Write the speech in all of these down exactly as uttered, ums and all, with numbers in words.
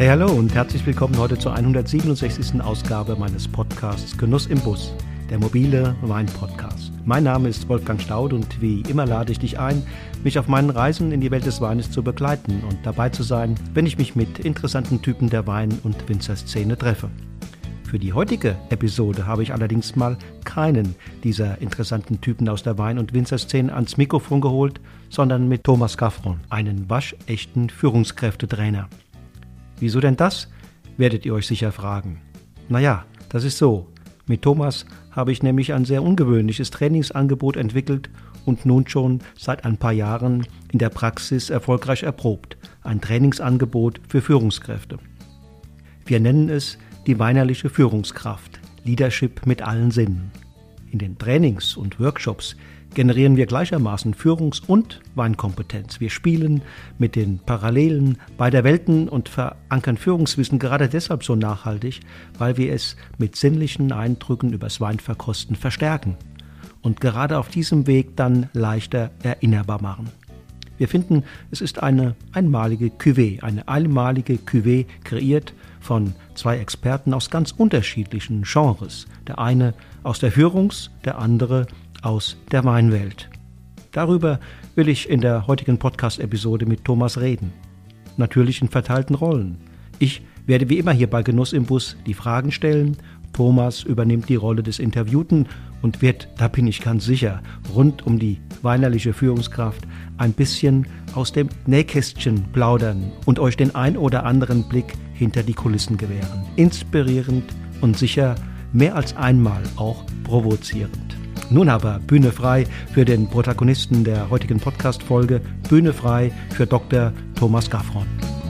Hey, hallo und herzlich willkommen heute zur hundertsiebenundsechzigsten Ausgabe meines Podcasts Genuss im Bus, der mobile Wein-Podcast. Mein Name ist Wolfgang Staud und wie immer lade ich dich ein, mich auf meinen Reisen in die Welt des Weines zu begleiten und dabei zu sein, wenn ich mich mit interessanten Typen der Wein- und Winzerszene treffe. Für die heutige Episode habe ich allerdings mal keinen dieser interessanten Typen aus der Wein- und Winzerszene ans Mikrofon geholt, sondern mit Thomas Gaffron, einen waschechten Führungskräftetrainer. Wieso denn das, werdet ihr euch sicher fragen. Naja, das ist so. Mit Thomas habe ich nämlich ein sehr ungewöhnliches Trainingsangebot entwickelt und nun schon seit ein paar Jahren in der Praxis erfolgreich erprobt. Ein Trainingsangebot für Führungskräfte. Wir nennen es die weinerliche Führungskraft, Leadership mit allen Sinnen. In den Trainings und Workshops generieren wir gleichermaßen Führungs- und Weinkompetenz. Wir spielen mit den Parallelen beider Welten und verankern Führungswissen gerade deshalb so nachhaltig, weil wir es mit sinnlichen Eindrücken übers Weinverkosten verstärken und gerade auf diesem Weg dann leichter erinnerbar machen. Wir finden, es ist eine einmalige Cuvée, eine einmalige Cuvée kreiert von zwei Experten aus ganz unterschiedlichen Genres. Der eine aus der Führungs-, der andere aus der Weinwelt. Darüber will ich in der heutigen Podcast-Episode mit Thomas reden. Natürlich in verteilten Rollen. Ich werde wie immer hier bei Genuss im Bus die Fragen stellen. Thomas übernimmt die Rolle des Interviewten und wird, da bin ich ganz sicher, rund um die weinerliche Führungskraft ein bisschen aus dem Nähkästchen plaudern und euch den ein oder anderen Blick hinter die Kulissen gewähren. Inspirierend und sicher mehr als einmal auch provozierend. Nun aber Bühne frei für den Protagonisten der heutigen Podcast-Folge, Bühne frei für Doktor Thomas Gaffron.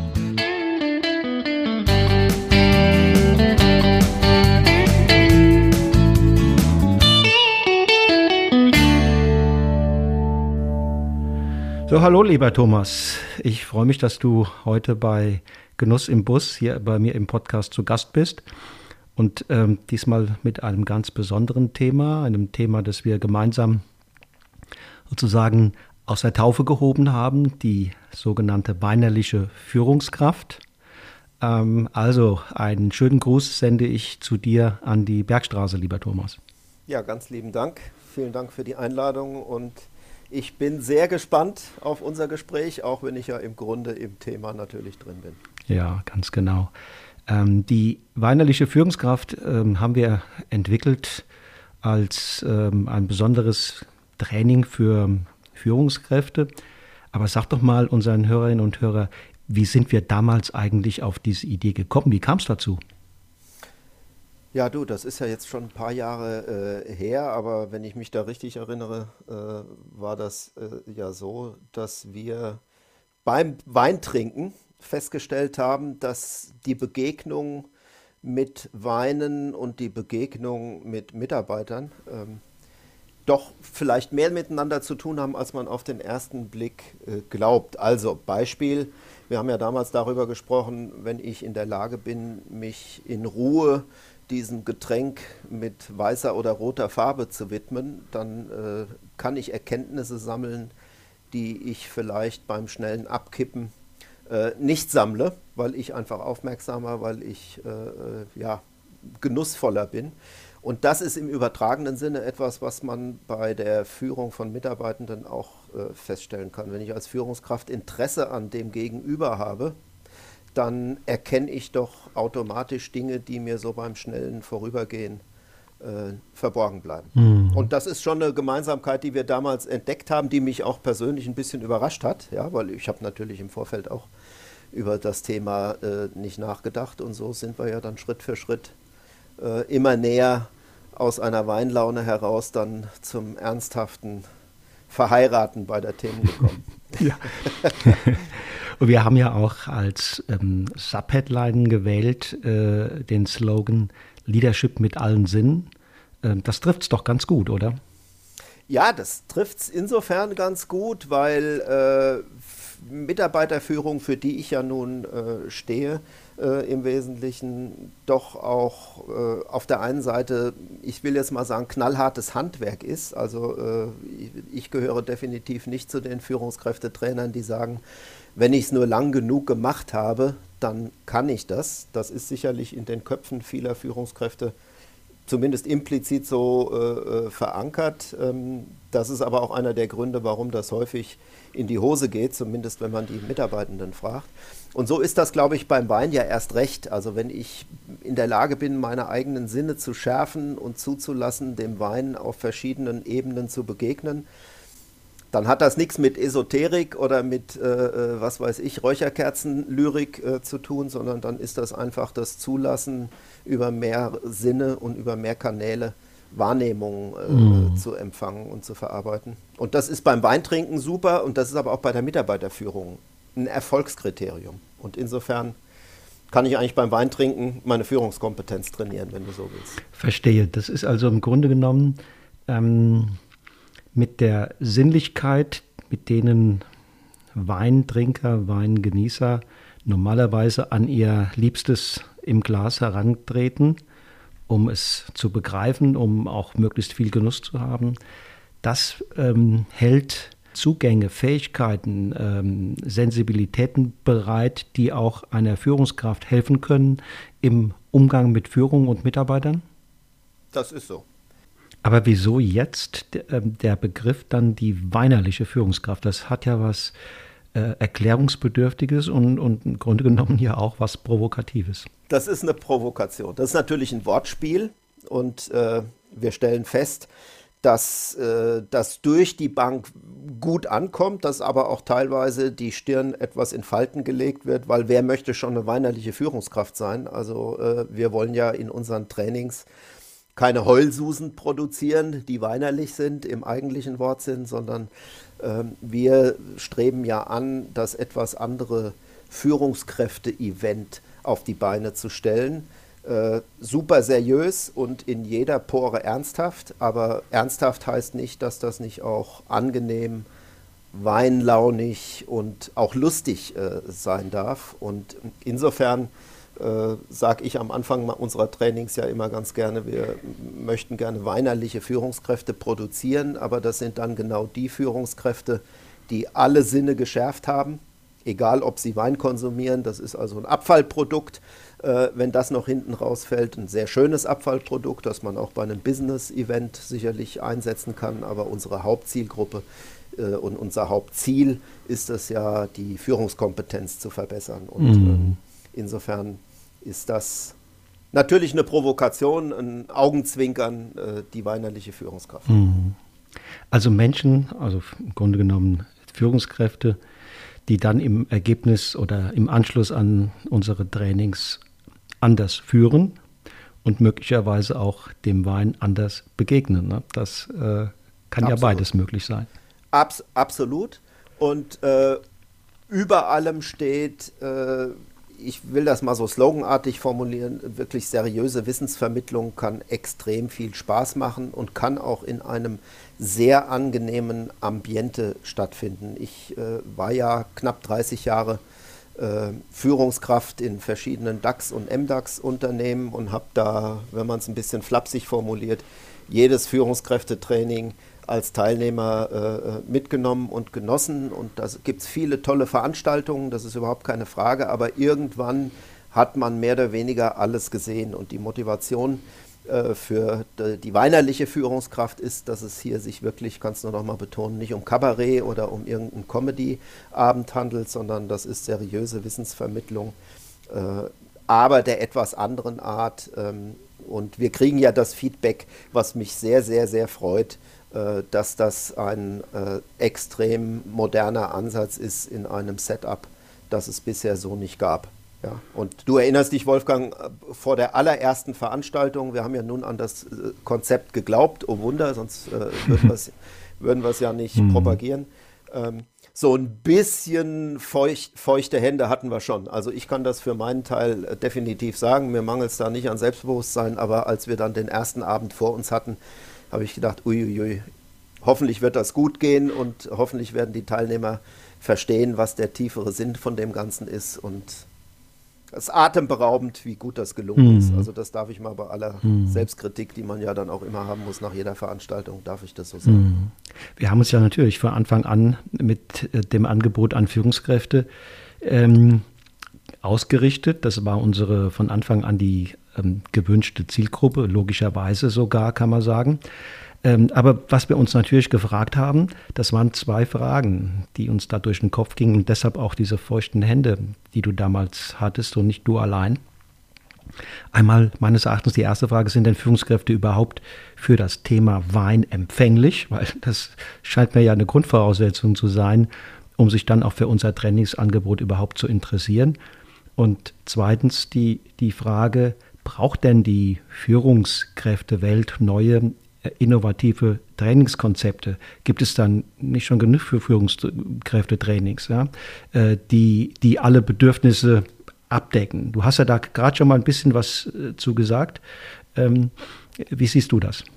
So, hallo lieber Thomas. Ich freue mich, dass du heute bei Genuss im Bus hier bei mir im Podcast zu Gast bist. Und ähm, diesmal mit einem ganz besonderen Thema, einem Thema, das wir gemeinsam sozusagen aus der Taufe gehoben haben, die sogenannte weinerliche Führungskraft. Ähm, also einen schönen Gruß sende ich zu dir an die Bergstraße, lieber Thomas. Ja, ganz lieben Dank. Vielen Dank für die Einladung und ich bin sehr gespannt auf unser Gespräch, auch wenn ich ja im Grunde im Thema natürlich drin bin. Ja, ganz genau. Ähm, die weinerliche Führungskraft ähm, haben wir entwickelt als ähm, ein besonderes Training für Führungskräfte. Aber sag doch mal unseren Hörerinnen und Hörern, wie sind wir damals eigentlich auf diese Idee gekommen? Wie kam es dazu? Ja, du, das ist ja jetzt schon ein paar Jahre äh, her, aber wenn ich mich da richtig erinnere, äh, war das äh, ja so, dass wir beim Weintrinken festgestellt haben, dass die Begegnung mit Weinen und die Begegnung mit Mitarbeitern ähm, doch vielleicht mehr miteinander zu tun haben, als man auf den ersten Blick äh, glaubt. Also Beispiel, wir haben ja damals darüber gesprochen, wenn ich in der Lage bin, mich in Ruhe diesem Getränk mit weißer oder roter Farbe zu widmen, dann äh, kann ich Erkenntnisse sammeln, die ich vielleicht beim schnellen Abkippen äh, nicht sammle, weil ich einfach aufmerksamer, weil ich äh, ja, genussvoller bin. Und das ist im übertragenen Sinne etwas, was man bei der Führung von Mitarbeitenden auch äh, feststellen kann. Wenn ich als Führungskraft Interesse an dem Gegenüber habe, dann erkenne ich doch automatisch Dinge, die mir so beim schnellen Vorübergehen äh, verborgen bleiben. Mhm. Und das ist schon eine Gemeinsamkeit, die wir damals entdeckt haben, die mich auch persönlich ein bisschen überrascht hat, ja, weil ich habe natürlich im Vorfeld auch über das Thema äh, nicht nachgedacht und so sind wir ja dann Schritt für Schritt äh, immer näher aus einer Weinlaune heraus dann zum ernsthaften Verheiraten bei der Themen gekommen. Ja. Und wir haben ja auch als ähm, Subheadline gewählt äh, den Slogan Leadership mit allen Sinnen. Ähm, das trifft es doch ganz gut, oder? Ja, das trifft es insofern ganz gut, weil äh, Mitarbeiterführung, für die ich ja nun äh, stehe, äh, im Wesentlichen doch auch äh, auf der einen Seite, ich will jetzt mal sagen, knallhartes Handwerk ist. Also äh, ich, ich gehöre definitiv nicht zu den Führungskräftetrainern, die sagen, wenn ich es nur lang genug gemacht habe, dann kann ich das. Das ist sicherlich in den Köpfen vieler Führungskräfte zumindest implizit so äh, verankert. Ähm, das ist aber auch einer der Gründe, warum das häufig in die Hose geht, zumindest wenn man die Mitarbeitenden fragt. Und so ist das, glaube ich, beim Wein ja erst recht. Also wenn ich in der Lage bin, meine eigenen Sinne zu schärfen und zuzulassen, dem Wein auf verschiedenen Ebenen zu begegnen, dann hat das nichts mit Esoterik oder mit, äh, was weiß ich, Räucherkerzenlyrik äh, zu tun, sondern dann ist das einfach das Zulassen, über mehr Sinne und über mehr Kanäle Wahrnehmungen äh, mm. zu empfangen und zu verarbeiten. Und das ist beim Weintrinken super und das ist aber auch bei der Mitarbeiterführung ein Erfolgskriterium. Und insofern kann ich eigentlich beim Weintrinken meine Führungskompetenz trainieren, wenn du so willst. Verstehe. Das ist also im Grunde genommen ähm, mit der Sinnlichkeit, mit denen Weintrinker, Weingenießer normalerweise an ihr Liebstes im Glas herantreten, um es zu begreifen, um auch möglichst viel Genuss zu haben. Das ähm, hält Zugänge, Fähigkeiten, ähm, Sensibilitäten bereit, die auch einer Führungskraft helfen können im Umgang mit Führung und Mitarbeitern? Das ist so. Aber wieso jetzt der, der Begriff dann die weinerliche Führungskraft? Das hat ja was äh, Erklärungsbedürftiges und, und im Grunde genommen ja auch was Provokatives. Das ist eine Provokation. Das ist natürlich ein Wortspiel und äh, wir stellen fest, dass äh, das durch die Bank gut ankommt, dass aber auch teilweise die Stirn etwas in Falten gelegt wird, weil wer möchte schon eine weinerliche Führungskraft sein? Also äh, wir wollen ja in unseren Trainings keine Heulsusen produzieren, die weinerlich sind im eigentlichen Wortsinn, sondern äh, wir streben ja an, das etwas andere Führungskräfte-Event auf die Beine zu stellen. Äh, super seriös und in jeder Pore ernsthaft, aber ernsthaft heißt nicht, dass das nicht auch angenehm, weinlaunig und auch lustig äh, sein darf. Und insofern äh, sage ich am Anfang unserer Trainings ja immer ganz gerne, wir möchten gerne weinerliche Führungskräfte produzieren, aber das sind dann genau die Führungskräfte, die alle Sinne geschärft haben, egal ob sie Wein konsumieren, das ist also ein Abfallprodukt, äh, wenn das noch hinten rausfällt, ein sehr schönes Abfallprodukt, das man auch bei einem Business-Event sicherlich einsetzen kann, aber unsere Hauptzielgruppe äh, und unser Hauptziel ist es ja, die Führungskompetenz zu verbessern und mm. äh, insofern ist das natürlich eine Provokation, ein Augenzwinkern, äh, die weinerliche Führungskraft. Mm. Also Menschen, also im Grunde genommen Führungskräfte, die dann im Ergebnis oder im Anschluss an unsere Trainings anders führen und möglicherweise auch dem Wein anders begegnen. Ne? Das äh, kann Absolut. ja beides möglich sein. Abs- absolut. Und äh, über allem steht, äh, ich will das mal so sloganartig formulieren, wirklich seriöse Wissensvermittlung kann extrem viel Spaß machen und kann auch in einem sehr angenehmen Ambiente stattfinden. Ich äh, war ja knapp dreißig Jahre äh, Führungskraft in verschiedenen DAX- und M DAX-Unternehmen und habe da, wenn man es ein bisschen flapsig formuliert, jedes Führungskräftetraining als Teilnehmer äh, mitgenommen und genossen. Und da gibt es viele tolle Veranstaltungen, das ist überhaupt keine Frage, aber irgendwann hat man mehr oder weniger alles gesehen. Und die Motivation äh, für die, die weinerliche Führungskraft ist, dass es hier sich wirklich, kannst du noch mal betonen, nicht um Kabarett oder um irgendeinen Comedy-Abend handelt, sondern das ist seriöse Wissensvermittlung, äh, aber der etwas anderen Art. Ähm, und wir kriegen ja das Feedback, was mich sehr, sehr, sehr freut, dass das ein äh, extrem moderner Ansatz ist in einem Setup, das es bisher so nicht gab. Ja? Und du erinnerst dich, Wolfgang, vor der allerersten Veranstaltung, wir haben ja nun an das äh, Konzept geglaubt, oh Wunder, sonst äh, würden wir es ja nicht mhm. propagieren. Ähm, so ein bisschen feucht, feuchte Hände hatten wir schon. Also ich kann das für meinen Teil äh, definitiv sagen, mir mangelt es da nicht an Selbstbewusstsein, aber als wir dann den ersten Abend vor uns hatten, habe ich gedacht, uiuiui, hoffentlich wird das gut gehen und hoffentlich werden die Teilnehmer verstehen, was der tiefere Sinn von dem Ganzen ist. Und es ist atemberaubend, wie gut das gelungen Mhm. ist. Also das darf ich mal bei aller Mhm. Selbstkritik, die man ja dann auch immer haben muss nach jeder Veranstaltung, darf ich das so sagen. Mhm. Wir haben uns ja natürlich von Anfang an mit äh, dem Angebot an Führungskräfte ähm, ausgerichtet. Das war unsere von Anfang an die ähm, gewünschte Zielgruppe, logischerweise sogar, kann man sagen. Ähm, aber was wir uns natürlich gefragt haben, das waren zwei Fragen, die uns da durch den Kopf gingen und deshalb auch diese feuchten Hände, die du damals hattest und nicht du allein. Einmal meines Erachtens die erste Frage, sind denn Führungskräfte überhaupt für das Thema Wein empfänglich? Weil das scheint mir ja eine Grundvoraussetzung zu sein, um sich dann auch für unser Trainingsangebot überhaupt zu interessieren. Und zweitens die, die Frage, braucht denn die Führungskräftewelt neue, äh, innovative Trainingskonzepte? Gibt es dann nicht schon genug für Führungskräftetrainings, ja, äh, die, die alle Bedürfnisse abdecken? Du hast ja da gerade schon mal ein bisschen was äh, zu gesagt. Ähm, wie siehst du das?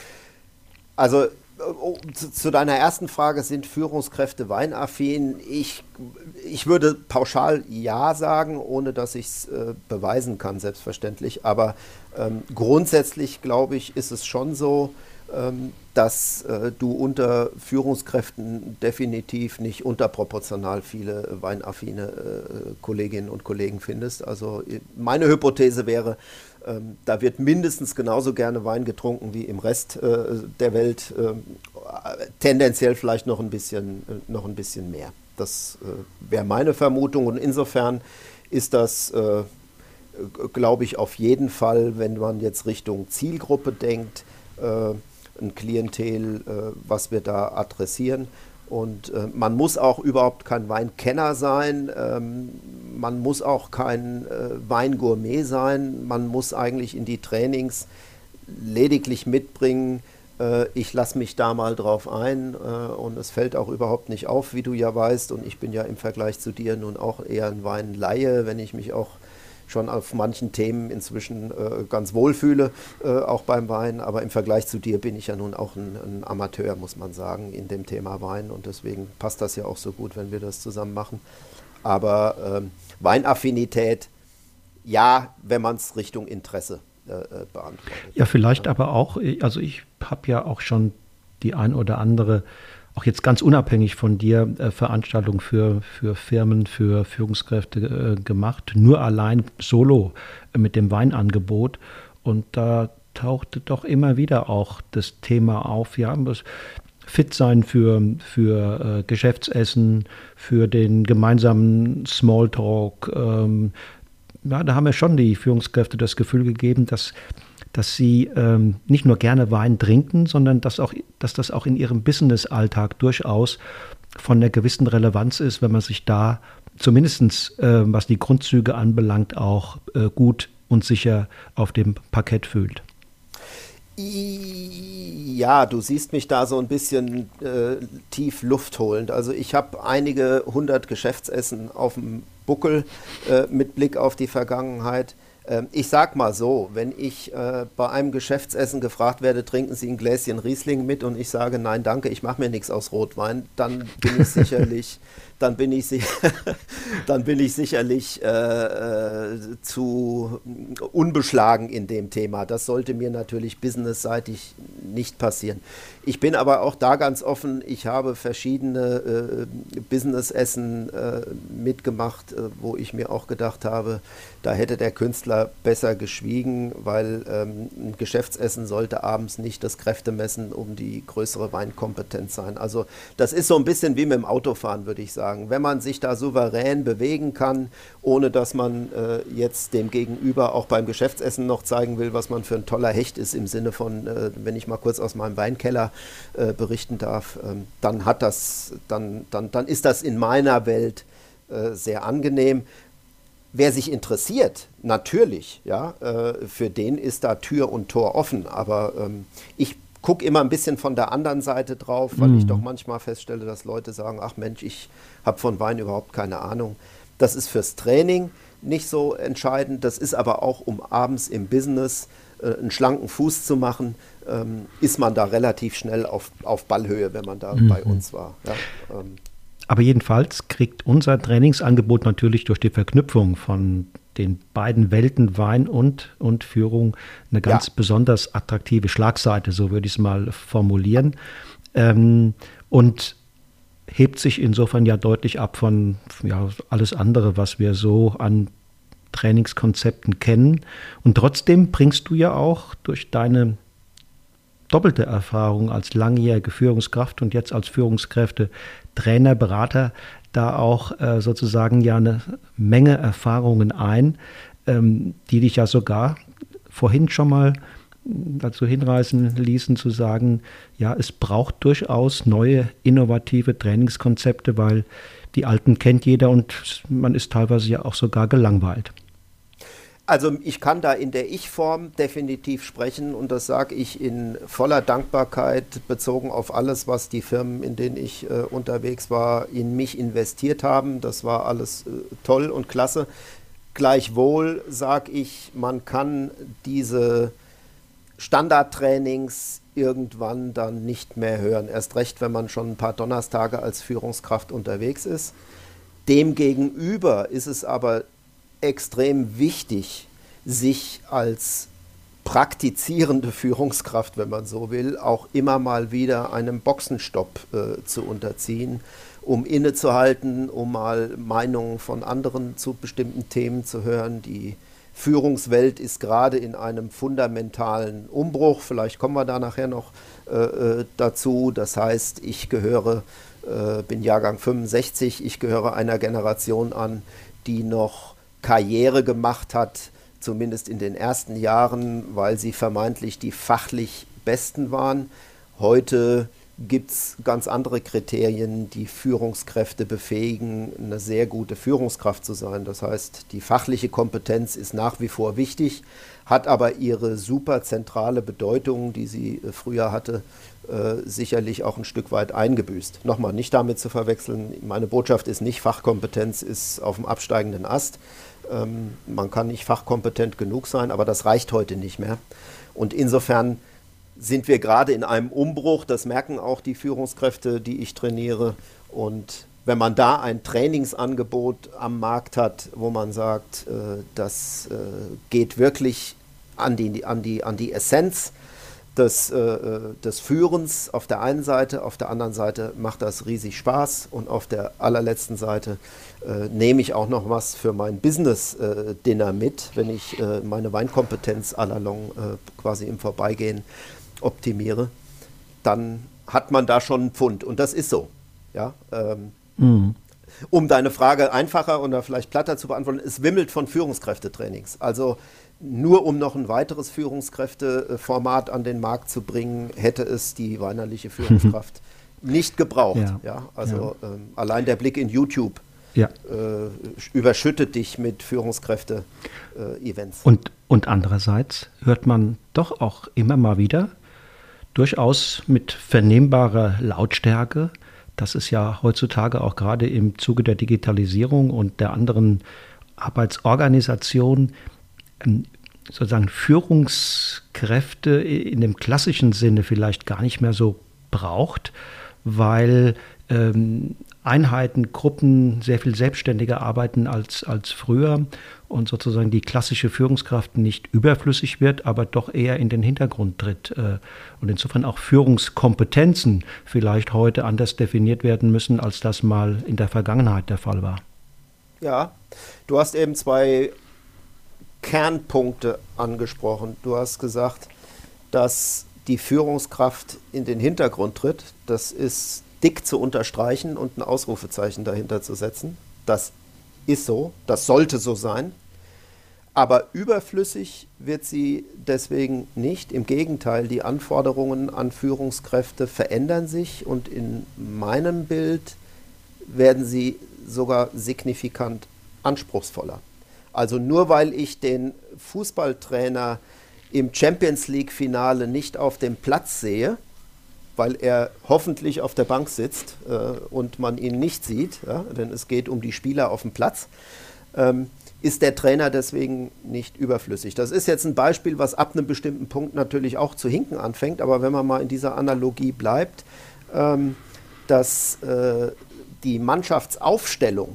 Also oh, zu, zu deiner ersten Frage, sind Führungskräfte weinaffin? Ich, ich würde pauschal ja sagen, ohne dass ich es äh, beweisen kann, selbstverständlich. Aber ähm, grundsätzlich, glaube ich, ist es schon so, ähm, dass äh, du unter Führungskräften definitiv nicht unterproportional viele weinaffine äh, Kolleginnen und Kollegen findest. Also meine Hypothese wäre, ähm, da wird mindestens genauso gerne Wein getrunken wie im Rest äh, der Welt, äh, tendenziell vielleicht noch ein bisschen, äh, noch ein bisschen mehr. Das äh, wäre meine Vermutung und insofern ist das, äh, glaube ich, auf jeden Fall, wenn man jetzt Richtung Zielgruppe denkt, äh, ein Klientel, äh, was wir da adressieren. Und äh, man muss auch überhaupt kein Weinkenner sein, ähm, man muss auch kein äh, Weingourmet sein, man muss eigentlich in die Trainings lediglich mitbringen, äh, ich lasse mich da mal drauf ein äh, und es fällt auch überhaupt nicht auf, wie du ja weißt. Und ich bin ja im Vergleich zu dir nun auch eher ein Weinlaie, wenn ich mich auch schon auf manchen Themen inzwischen äh, ganz wohl fühle, äh, auch beim Wein. Aber im Vergleich zu dir bin ich ja nun auch ein, ein Amateur, muss man sagen, in dem Thema Wein. Und deswegen passt das ja auch so gut, wenn wir das zusammen machen. Aber ähm, Weinaffinität, ja, wenn man es Richtung Interesse äh, beantwortet. Ja, vielleicht aber auch, also ich habe ja auch schon die ein oder andere, auch jetzt ganz unabhängig von dir, äh, Veranstaltungen für, für Firmen, für Führungskräfte äh, gemacht, nur allein solo äh, mit dem Weinangebot. Und da tauchte doch immer wieder auch das Thema auf, ja, das fit sein für, für äh, Geschäftsessen, für den gemeinsamen Smalltalk. Ähm, ja, da haben ja schon die Führungskräfte das Gefühl gegeben, dass dass sie ähm, nicht nur gerne Wein trinken, sondern dass, auch, dass das auch in ihrem Business-Alltag durchaus von einer gewissen Relevanz ist, wenn man sich da zumindest, äh, was die Grundzüge anbelangt, auch äh, gut und sicher auf dem Parkett fühlt. Ja, du siehst mich da so ein bisschen äh, tief Luft holend. Also ich habe einige hundert Geschäftsessen auf dem Buckel äh, mit Blick auf die Vergangenheit. Ich sag mal so, wenn ich äh, bei einem Geschäftsessen gefragt werde, trinken Sie ein Gläschen Riesling mit und ich sage, nein, danke, ich mache mir nichts aus Rotwein, dann bin ich sicherlich, dann bin ich, si dann bin ich sicherlich äh, äh, zu unbeschlagen in dem Thema. Das sollte mir natürlich businessseitig nicht passieren. Ich bin aber auch da ganz offen, ich habe verschiedene äh, Businessessen äh, mitgemacht, äh, wo ich mir auch gedacht habe, da hätte der Künstler besser geschwiegen, weil ähm, ein Geschäftsessen sollte abends nicht das Kräftemessen um die größere Weinkompetenz sein. Also das ist so ein bisschen wie mit dem Autofahren, würde ich sagen. Wenn man sich da souverän bewegen kann, ohne dass man äh, jetzt dem Gegenüber auch beim Geschäftsessen noch zeigen will, was man für ein toller Hecht ist, im Sinne von, äh, wenn ich mal kurz aus meinem Weinkeller äh, berichten darf, ähm, dann hat das, dann, dann, dann ist das in meiner Welt äh, sehr angenehm. Wer sich interessiert, natürlich, ja, äh, für den ist da Tür und Tor offen. Aber ähm, ich gucke immer ein bisschen von der anderen Seite drauf, weil mm. ich doch manchmal feststelle, dass Leute sagen, ach Mensch, ich habe von Wein überhaupt keine Ahnung. Das ist fürs Training nicht so entscheidend. Das ist aber auch, um abends im Business äh, einen schlanken Fuß zu machen, ähm, ist man da relativ schnell auf, auf Ballhöhe, wenn man da mhm. bei uns war. Ja, ähm. Aber jedenfalls kriegt unser Trainingsangebot natürlich durch die Verknüpfung von den beiden Welten Wein und, und Führung eine ganz ja. besonders attraktive Schlagseite, so würde ich es mal formulieren. Ähm, und hebt sich insofern ja deutlich ab von ja, alles andere, was wir so an Trainingskonzepten kennen. Und trotzdem bringst du ja auch durch deine doppelte Erfahrung als langjährige Führungskraft und jetzt als Führungskräfte, Trainer, Berater, da auch äh, sozusagen ja eine Menge Erfahrungen ein, ähm, die dich ja sogar vorhin schon mal dazu hinreißen ließen, zu sagen, ja, es braucht durchaus neue, innovative Trainingskonzepte, weil die alten kennt jeder und man ist teilweise ja auch sogar gelangweilt. Also ich kann da in der Ich-Form definitiv sprechen und das sage ich in voller Dankbarkeit, bezogen auf alles, was die Firmen, in denen ich äh, unterwegs war, in mich investiert haben. Das war alles äh, toll und klasse. Gleichwohl sage ich, man kann diese Standardtrainings irgendwann dann nicht mehr hören. Erst recht, wenn man schon ein paar Donnerstage als Führungskraft unterwegs ist. Demgegenüber ist es aber extrem wichtig, sich als praktizierende Führungskraft, wenn man so will, auch immer mal wieder einem Boxenstopp äh, zu unterziehen, um innezuhalten, um mal Meinungen von anderen zu bestimmten Themen zu hören. Die Führungswelt ist gerade in einem fundamentalen Umbruch, vielleicht kommen wir da nachher noch äh, dazu. Das heißt, ich gehöre, äh, bin Jahrgang fünfundsechzig, ich gehöre einer Generation an, die noch Karriere gemacht hat, zumindest in den ersten Jahren, weil sie vermeintlich die fachlich Besten waren. Heute gibt es ganz andere Kriterien, die Führungskräfte befähigen, eine sehr gute Führungskraft zu sein. Das heißt, die fachliche Kompetenz ist nach wie vor wichtig, hat aber ihre super zentrale Bedeutung, die sie früher hatte, äh, sicherlich auch ein Stück weit eingebüßt. Nochmal, nicht damit zu verwechseln, meine Botschaft ist nicht, Fachkompetenz ist auf dem absteigenden Ast. Ähm, man kann nicht fachkompetent genug sein, aber das reicht heute nicht mehr. Und insofern sind wir gerade in einem Umbruch, das merken auch die Führungskräfte, die ich trainiere. Und wenn man da ein Trainingsangebot am Markt hat, wo man sagt, äh, das äh, geht wirklich an die, an die, an die Essenz des, äh, des Führens auf der einen Seite, auf der anderen Seite macht das riesig Spaß und auf der allerletzten Seite äh, nehme ich auch noch was für mein Business-Dinner mit, wenn ich äh, meine Weinkompetenz à la longue äh, quasi im Vorbeigehen optimiere, dann hat man da schon einen Pfund und das ist so. Ja, ähm, mhm. Um deine Frage einfacher oder vielleicht platter zu beantworten, es wimmelt von Führungskräftetrainings. Also nur um noch ein weiteres Führungskräfteformat an den Markt zu bringen, hätte es die weinerliche Führungskraft nicht gebraucht. Ja. Ja, also ja. Ähm, allein der Blick in YouTube ja. äh, überschüttet dich mit Führungskräfte-Events. Äh, und, und andererseits hört man doch auch immer mal wieder, durchaus mit vernehmbarer Lautstärke, dass es ja heutzutage auch gerade im Zuge der Digitalisierung und der anderen Arbeitsorganisation sozusagen Führungskräfte in dem klassischen Sinne vielleicht gar nicht mehr so braucht, weil ähm, Einheiten, Gruppen sehr viel selbstständiger arbeiten als, als früher und sozusagen die klassische Führungskraft nicht überflüssig wird, aber doch eher in den Hintergrund tritt. Und insofern auch Führungskompetenzen vielleicht heute anders definiert werden müssen, als das mal in der Vergangenheit der Fall war. Ja, du hast eben zwei Kernpunkte angesprochen. Du hast gesagt, dass die Führungskraft in den Hintergrund tritt. Das ist dick zu unterstreichen und ein Ausrufezeichen dahinter zu setzen. Das ist so, das sollte so sein. Aber überflüssig wird sie deswegen nicht. Im Gegenteil, die Anforderungen an Führungskräfte verändern sich und in meinem Bild werden sie sogar signifikant anspruchsvoller. Also nur weil ich den Fußballtrainer im Champions-League-Finale nicht auf dem Platz sehe, weil er hoffentlich auf der Bank sitzt äh, und man ihn nicht sieht, ja, denn es geht um die Spieler auf dem Platz, ähm, ist der Trainer deswegen nicht überflüssig. Das ist jetzt ein Beispiel, was ab einem bestimmten Punkt natürlich auch zu hinken anfängt, aber wenn man mal in dieser Analogie bleibt, ähm, dass äh, die Mannschaftsaufstellung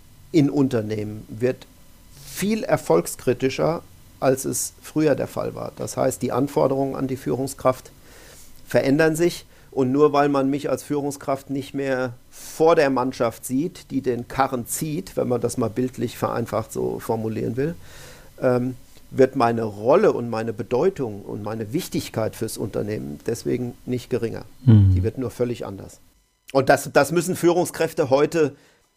in Unternehmen wird viel erfolgskritischer, als es früher der Fall war. Das heißt, die Anforderungen an die Führungskraft verändern sich und nur weil man mich als Führungskraft nicht mehr vor der Mannschaft sieht, die den Karren zieht, wenn man das mal bildlich vereinfacht so formulieren will, ähm, wird meine Rolle und meine Bedeutung und meine Wichtigkeit fürs Unternehmen deswegen nicht geringer. Mhm. Die wird nur völlig anders. Und das, das müssen Führungskräfte heute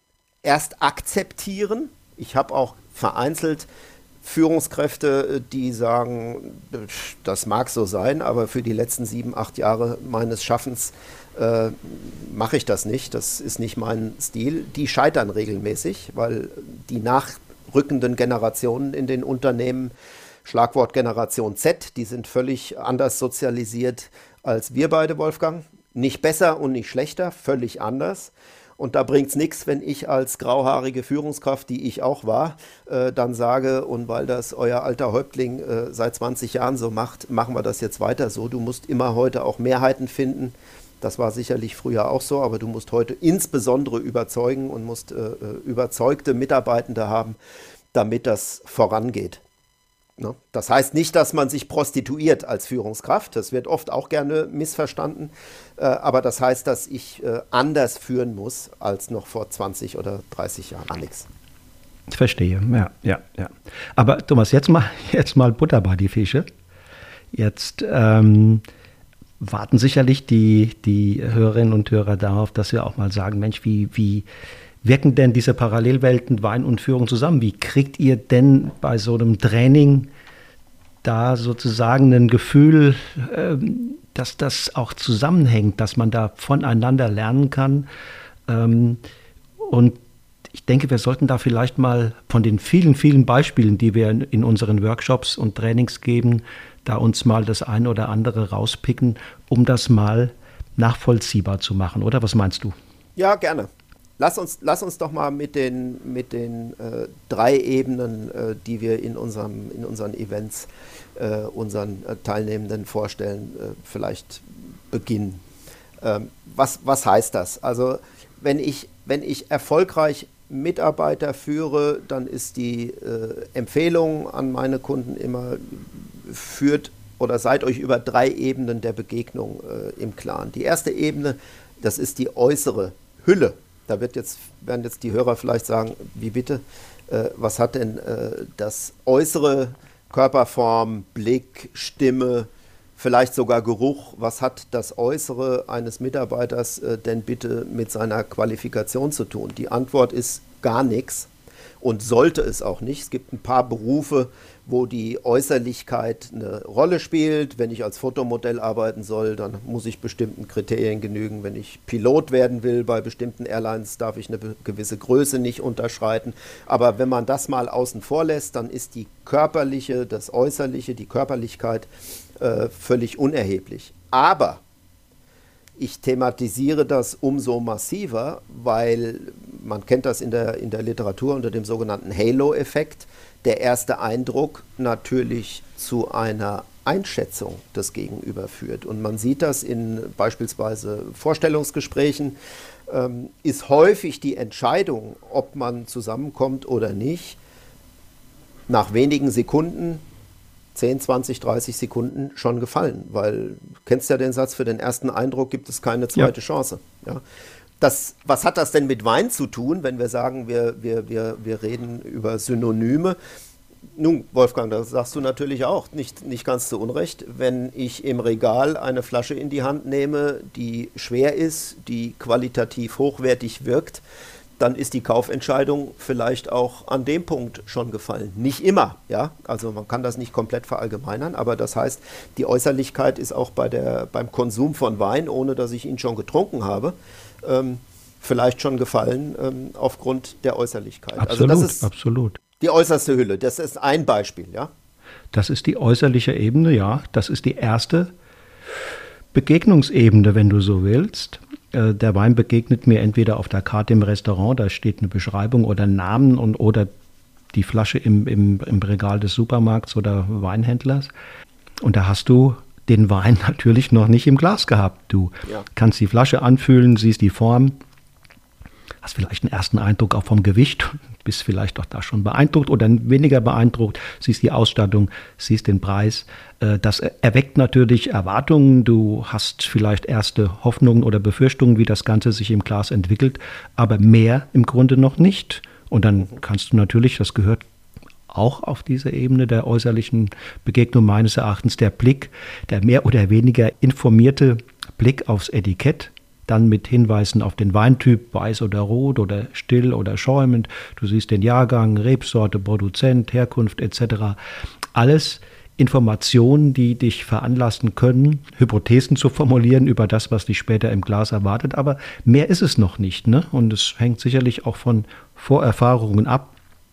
erst akzeptieren. Ich habe auch vereinzelt Führungskräfte, die sagen, das mag so sein, aber für die letzten sieben, acht Jahre meines Schaffens äh, mache ich das nicht. Das ist nicht mein Stil. Die scheitern regelmäßig, weil die nachrückenden Generationen in den Unternehmen, Schlagwort Generation Z, die sind völlig anders sozialisiert als wir beide, Wolfgang. Nicht besser und nicht schlechter, völlig anders. Und da bringt es nichts, wenn ich als grauhaarige Führungskraft, die ich auch war, äh, dann sage, und weil das euer alter Häuptling äh, seit zwanzig Jahren so macht, machen wir das jetzt weiter so. Du musst immer heute auch Mehrheiten finden. Das war sicherlich früher auch so, aber du musst heute insbesondere überzeugen und musst äh, überzeugte Mitarbeitende haben, damit das vorangeht. Ne? Das heißt nicht, dass man sich prostituiert als Führungskraft. Das wird oft auch gerne missverstanden. Äh, aber das heißt, dass ich äh, anders führen muss als noch vor zwanzig oder dreißig Jahren. Alex. Ich verstehe, ja, ja, ja. Aber Thomas, jetzt mal, jetzt mal Butter bei die Fische. Jetzt ähm, warten sicherlich die, die Hörerinnen und Hörer darauf, dass wir auch mal sagen, Mensch, wie, wie wirken denn diese Parallelwelten Wein und Führung zusammen? Wie kriegt ihr denn bei so einem Training da sozusagen ein Gefühl, ähm, dass das auch zusammenhängt, dass man da voneinander lernen kann? Ähm, und ich denke, wir sollten da vielleicht mal von den vielen, vielen Beispielen, die wir in unseren Workshops und Trainings geben, da uns mal das eine oder andere rauspicken, um das mal nachvollziehbar zu machen, oder? Was meinst du? Ja, gerne. Lass uns, lass uns doch mal mit den, mit den äh, drei Ebenen, äh, die wir in, unserem, in unseren Events äh, unseren äh, Teilnehmenden vorstellen, äh, vielleicht beginnen. Ähm, was, was heißt das? Also wenn ich, wenn ich erfolgreich Mitarbeiter führe, dann ist die äh, Empfehlung an meine Kunden immer, führt oder seid euch über drei Ebenen der Begegnung äh, im Klaren. Die erste Ebene, das ist die äußere Hülle. Da wird jetzt, werden jetzt die Hörer vielleicht sagen, wie bitte, äh, was hat denn äh, das äußere, Körperform, Blick, Stimme, vielleicht sogar Geruch, was hat das Äußere eines Mitarbeiters äh, denn bitte mit seiner Qualifikation zu tun? Die Antwort ist gar nichts und sollte es auch nicht. Es gibt ein paar Berufe, wo die Äußerlichkeit eine Rolle spielt. Wenn ich als Fotomodell arbeiten soll, dann muss ich bestimmten Kriterien genügen. Wenn ich Pilot werden will, bei bestimmten Airlines darf ich eine gewisse Größe nicht unterschreiten. Aber wenn man das mal außen vor lässt, dann ist die körperliche, das Äußerliche, die Körperlichkeit äh, völlig unerheblich. Aber ich thematisiere das umso massiver, weil man kennt das in der, in der Literatur unter dem sogenannten Halo-Effekt. Der erste Eindruck natürlich zu einer Einschätzung des Gegenüber führt. Und man sieht das in beispielsweise Vorstellungsgesprächen, ähm, ist häufig die Entscheidung, ob man zusammenkommt oder nicht, nach wenigen Sekunden, zehn, zwanzig, dreißig Sekunden schon gefallen. Weil, du kennst ja den Satz, für den ersten Eindruck gibt es keine zweite ja. Chance. Ja. Das, was hat das denn mit Wein zu tun, wenn wir sagen, wir, wir, wir, wir reden über Synonyme? Nun, Wolfgang, das sagst du natürlich auch, nicht, nicht ganz zu Unrecht. Wenn ich im Regal eine Flasche in die Hand nehme, die schwer ist, die qualitativ hochwertig wirkt, dann ist die Kaufentscheidung vielleicht auch an dem Punkt schon gefallen. Nicht immer, ja, also man kann das nicht komplett verallgemeinern, aber das heißt, die Äußerlichkeit ist auch bei der, beim Konsum von Wein, ohne dass ich ihn schon getrunken habe, ähm, vielleicht schon gefallen ähm, aufgrund der Äußerlichkeit. Absolut, also das ist absolut. Die äußerste Hülle, das ist ein Beispiel, ja? Das ist die äußerliche Ebene, ja. Das ist die erste Begegnungsebene, wenn du so willst. Äh, der Wein begegnet mir entweder auf der Karte im Restaurant, da steht eine Beschreibung oder Namen und oder die Flasche im, im, im Regal des Supermarkts oder Weinhändlers. Und da hast du den Wein natürlich noch nicht im Glas gehabt. Du ja. kannst die Flasche anfühlen, siehst die Form, hast vielleicht einen ersten Eindruck auch vom Gewicht, bist vielleicht auch da schon beeindruckt oder weniger beeindruckt, siehst die Ausstattung, siehst den Preis. Das erweckt natürlich Erwartungen. Du hast vielleicht erste Hoffnungen oder Befürchtungen, wie das Ganze sich im Glas entwickelt, aber mehr im Grunde noch nicht. Und dann kannst du natürlich, das gehört auch auf diese Ebene der äußerlichen Begegnung meines Erachtens, der Blick, der mehr oder weniger informierte Blick aufs Etikett, dann mit Hinweisen auf den Weintyp, weiß oder rot oder still oder schäumend. Du siehst den Jahrgang, Rebsorte, Produzent, Herkunft et cetera. Alles Informationen, die dich veranlassen können, Hypothesen zu formulieren über das, was dich später im Glas erwartet. Aber mehr ist es noch nicht, ne? Und es hängt sicherlich auch von Vorerfahrungen ab,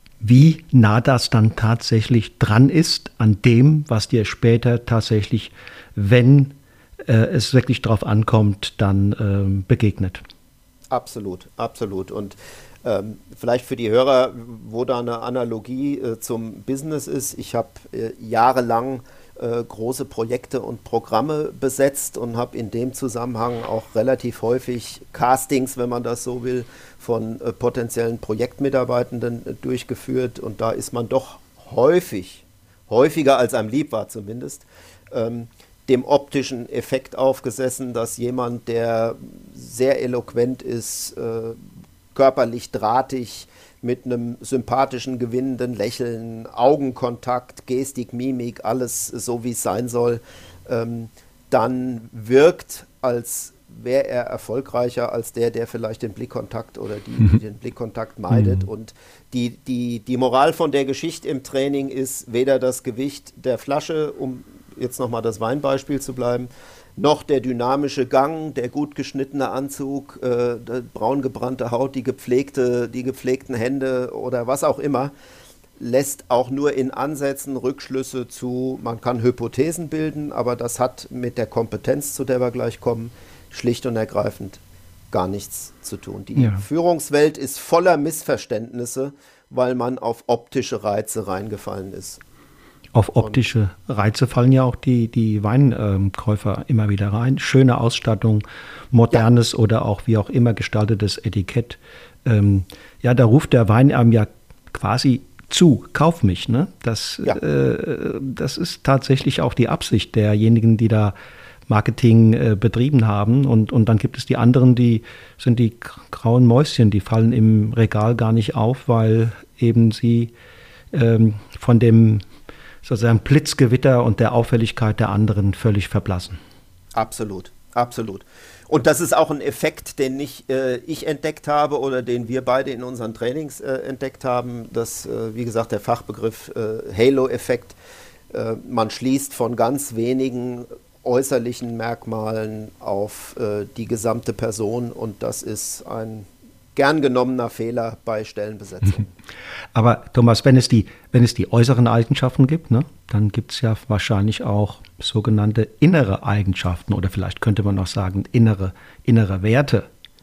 wie nah das dann tatsächlich dran ist an dem, was dir später tatsächlich, wenn äh, es wirklich drauf ankommt, dann äh, begegnet. Absolut, absolut. Und ähm, vielleicht für die Hörer, wo da eine Analogie äh, zum Business ist, ich habe äh, jahrelang äh, große Projekte und Programme besetzt und habe in dem Zusammenhang auch relativ häufig Castings, wenn man das so will, von äh, potenziellen Projektmitarbeitenden äh, durchgeführt. Und da ist man doch häufig, häufiger als einem lieb war zumindest, ähm, dem optischen Effekt aufgesessen, dass jemand, der sehr eloquent ist, äh, körperlich drahtig, mit einem sympathischen, gewinnenden Lächeln, Augenkontakt, Gestik, Mimik, alles so, wie es sein soll, ähm, dann wirkt, als wäre er erfolgreicher als der, der vielleicht den Blickkontakt oder die, die den Blickkontakt meidet. Mhm. Und die, die, die Moral von der Geschichte im Training ist weder das Gewicht der Flasche, um jetzt nochmal das Weinbeispiel zu bleiben, noch der dynamische Gang, der gut geschnittene Anzug, äh, die braun gebrannte Haut, die gepflegte, die gepflegten Hände oder was auch immer, lässt auch nur in Ansätzen Rückschlüsse zu, man kann Hypothesen bilden, aber das hat mit der Kompetenz, zu der wir gleich kommen, schlicht und ergreifend gar nichts zu tun. Die ja. Führungswelt ist voller Missverständnisse, weil man auf optische Reize reingefallen ist. Auf optische Reize fallen ja auch die, die Weinkäufer immer wieder rein. Schöne Ausstattung, modernes ja. oder auch wie auch immer gestaltetes Etikett. Ähm, ja, da ruft der Wein einem ja quasi zu, kauf mich. Ne? Das, ja. äh, das ist tatsächlich auch die Absicht derjenigen, die da Marketing äh, betrieben haben. Und, und dann gibt es die anderen, die sind die grauen Mäuschen, die fallen im Regal gar nicht auf, weil eben sie ähm, von dem sozusagen Blitzgewitter und der Auffälligkeit der anderen völlig verblassen. Absolut, absolut. Und das ist auch ein Effekt, den nicht äh, ich entdeckt habe oder den wir beide in unseren Trainings äh, entdeckt haben. Das, äh, wie gesagt, der Fachbegriff äh, Halo-Effekt. Äh, man schließt von ganz wenigen äußerlichen Merkmalen auf äh, die gesamte Person und das ist ein gern genommener Fehler bei Stellenbesetzung. Aber Thomas, wenn es die, wenn es die äußeren Eigenschaften gibt, ne, dann gibt es ja wahrscheinlich auch sogenannte innere Eigenschaften oder vielleicht könnte man auch sagen innere, innere Werte.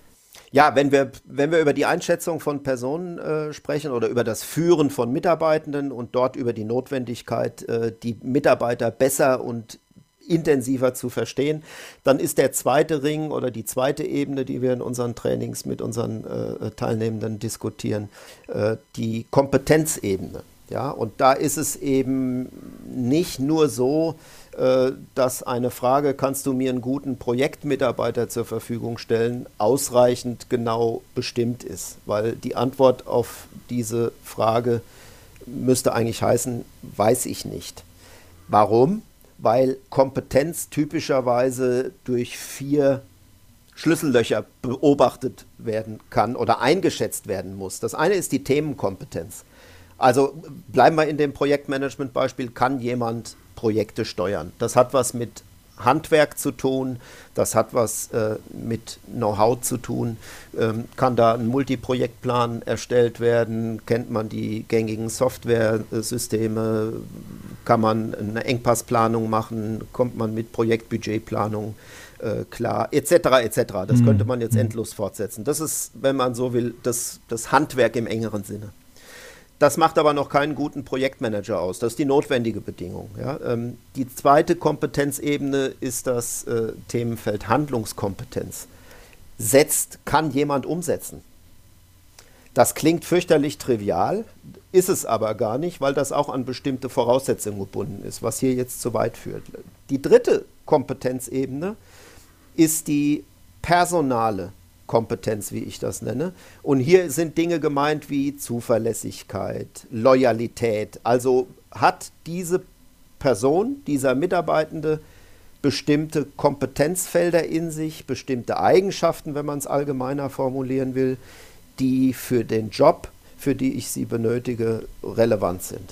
Ja, wenn wir, wenn wir über die Einschätzung von Personen äh, sprechen oder über das Führen von Mitarbeitenden und dort über die Notwendigkeit, äh, die Mitarbeiter besser und intensiver zu verstehen, dann ist der zweite Ring oder die zweite Ebene, die wir in unseren Trainings mit unseren äh, Teilnehmenden diskutieren, äh, die Kompetenzebene. Ja? Und da ist es eben nicht nur so, äh, dass eine Frage, kannst du mir einen guten Projektmitarbeiter zur Verfügung stellen, ausreichend genau bestimmt ist, weil die Antwort auf diese Frage müsste eigentlich heißen, weiß ich nicht. Warum? Weil Kompetenz typischerweise durch vier Schlüssellöcher beobachtet werden kann oder eingeschätzt werden muss. Das eine ist die Themenkompetenz. Also bleiben wir in dem Projektmanagement-Beispiel, kann jemand Projekte steuern. Das hat was mit Handwerk zu tun, das hat was äh, mit Know-how zu tun. Ähm, kann da ein Multiprojektplan erstellt werden? Kennt man die gängigen Software-Systeme? Kann man eine Engpassplanung machen? Kommt man mit Projektbudgetplanung äh, klar? Etc. et cetera. Das mhm. könnte man jetzt endlos fortsetzen. Das ist, wenn man so will, das, das Handwerk im engeren Sinne. Das macht aber noch keinen guten Projektmanager aus. Das ist die notwendige Bedingung. Ja? Ähm, die zweite Kompetenzebene ist das äh, Themenfeld Handlungskompetenz. Setzt, kann jemand umsetzen? Das klingt fürchterlich trivial, ist es aber gar nicht, weil das auch an bestimmte Voraussetzungen gebunden ist, was hier jetzt zu weit führt. Die dritte Kompetenzebene ist die personale Kompetenz, wie ich das nenne. Und hier sind Dinge gemeint wie Zuverlässigkeit, Loyalität. Also hat diese Person, dieser Mitarbeitende bestimmte Kompetenzfelder in sich, bestimmte Eigenschaften, wenn man es allgemeiner formulieren will, die für den Job, für die ich sie benötige, relevant sind.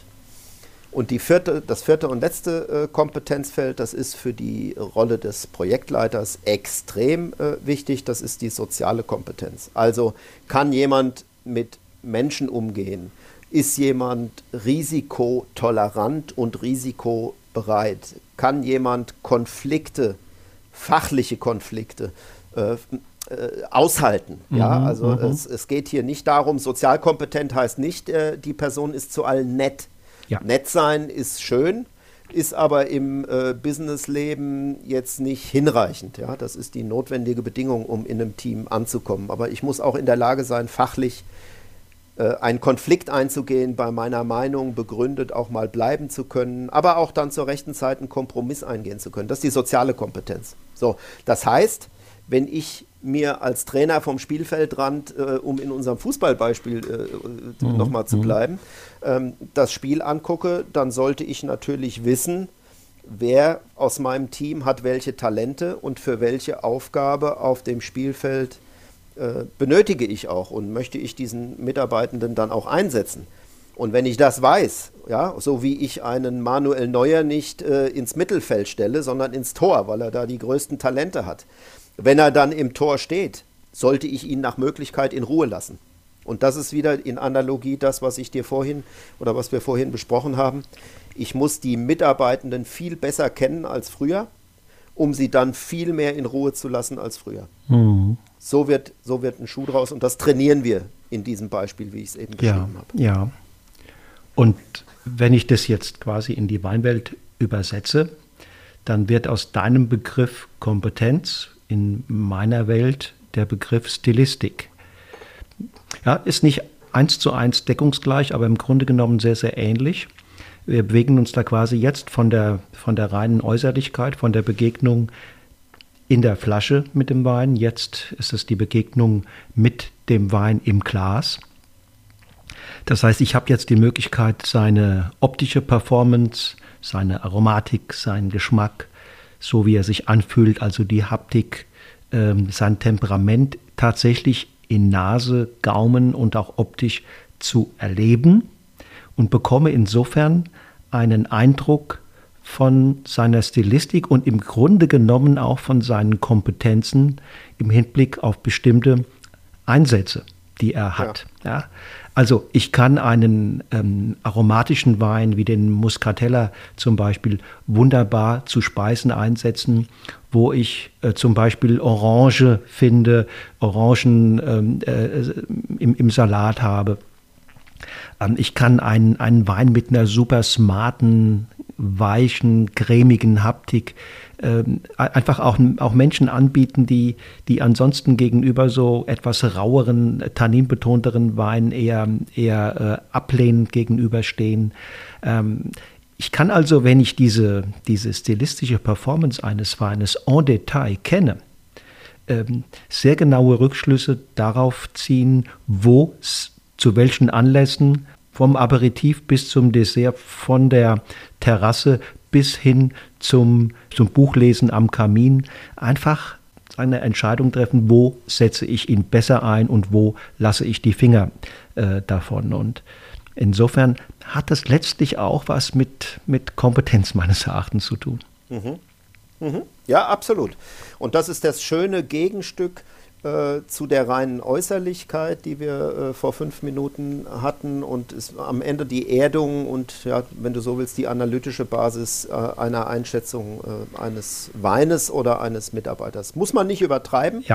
Und die vierte, das vierte und letzte äh, Kompetenzfeld, das ist für die Rolle des Projektleiters extrem äh, wichtig, das ist die soziale Kompetenz. Also kann jemand mit Menschen umgehen? Ist jemand risikotolerant und risikobereit? Kann jemand Konflikte, fachliche Konflikte, äh, äh, aushalten? Mhm, ja, also mhm. es, es geht hier nicht darum, sozialkompetent heißt nicht, äh, die Person ist zu allen nett. Ja. Nett sein ist schön, ist aber im äh, Businessleben jetzt nicht hinreichend. Ja? Das ist die notwendige Bedingung, um in einem Team anzukommen. Aber ich muss auch in der Lage sein, fachlich äh, einen Konflikt einzugehen, bei meiner Meinung begründet auch mal bleiben zu können, aber auch dann zur rechten Zeit einen Kompromiss eingehen zu können. Das ist die soziale Kompetenz. So, das heißt, wenn ich mir als Trainer vom Spielfeldrand, äh, um in unserem Fußballbeispiel äh, mhm. nochmal zu bleiben, ähm, das Spiel angucke, dann sollte ich natürlich wissen, wer aus meinem Team hat welche Talente und für welche Aufgabe auf dem Spielfeld äh, benötige ich auch und möchte ich diesen Mitarbeitenden dann auch einsetzen. Und wenn ich das weiß, ja, so wie ich einen Manuel Neuer nicht äh, ins Mittelfeld stelle, sondern ins Tor, weil er da die größten Talente hat, wenn er dann im Tor steht, sollte ich ihn nach Möglichkeit in Ruhe lassen. Und das ist wieder in Analogie das, was ich dir vorhin oder was wir vorhin besprochen haben. Ich muss die Mitarbeitenden viel besser kennen als früher, um sie dann viel mehr in Ruhe zu lassen als früher. Mhm. So wird, so wird ein Schuh draus und das trainieren wir in diesem Beispiel, wie ich es eben beschrieben ja, habe. Ja. Und wenn ich das jetzt quasi in die Weinwelt übersetze, dann wird aus deinem Begriff Kompetenz in meiner Welt der Begriff Stilistik. Ja, ist nicht eins zu eins deckungsgleich, aber im Grunde genommen sehr, sehr ähnlich. Wir bewegen uns da quasi jetzt von der, von der reinen Äußerlichkeit, von der Begegnung in der Flasche mit dem Wein. Jetzt ist es die Begegnung mit dem Wein im Glas. Das heißt, ich habe jetzt die Möglichkeit, seine optische Performance, seine Aromatik, seinen Geschmack, so wie er sich anfühlt, also die Haptik, äh, sein Temperament tatsächlich in Nase, Gaumen und auch optisch zu erleben und bekomme insofern einen Eindruck von seiner Stilistik und im Grunde genommen auch von seinen Kompetenzen im Hinblick auf bestimmte Einsätze, die er hat. Ja. Ja. Also ich kann einen ähm, aromatischen Wein wie den Muscatella zum Beispiel wunderbar zu Speisen einsetzen, wo ich äh, zum Beispiel Orange finde, Orangen ähm, äh, im, im Salat habe. Ähm, ich kann einen, einen Wein mit einer super smarten, weichen, cremigen Haptik ähm, einfach auch, auch Menschen anbieten, die, die ansonsten gegenüber so etwas raueren, tanninbetonteren Weinen eher, eher äh, ablehnend gegenüberstehen. Ähm, ich kann also, wenn ich diese, diese stilistische Performance eines Weines en Detail kenne, ähm, sehr genaue Rückschlüsse darauf ziehen, wo, zu welchen Anlässen, vom Aperitif bis zum Dessert, von der Terrasse bis hin zum, zum Buchlesen am Kamin, einfach eine Entscheidung treffen, wo setze ich ihn besser ein und wo lasse ich die Finger äh, davon. Und insofern hat das letztlich auch was mit, mit Kompetenz meines Erachtens zu tun. Mhm. Mhm. Ja, absolut. Und das ist das schöne Gegenstück äh, zu der reinen Äußerlichkeit, die wir äh, vor fünf Minuten hatten und ist am Ende die Erdung und, ja, wenn du so willst, die analytische Basis äh, einer Einschätzung äh, eines Weines oder eines Mitarbeiters. Muss man nicht übertreiben, ja.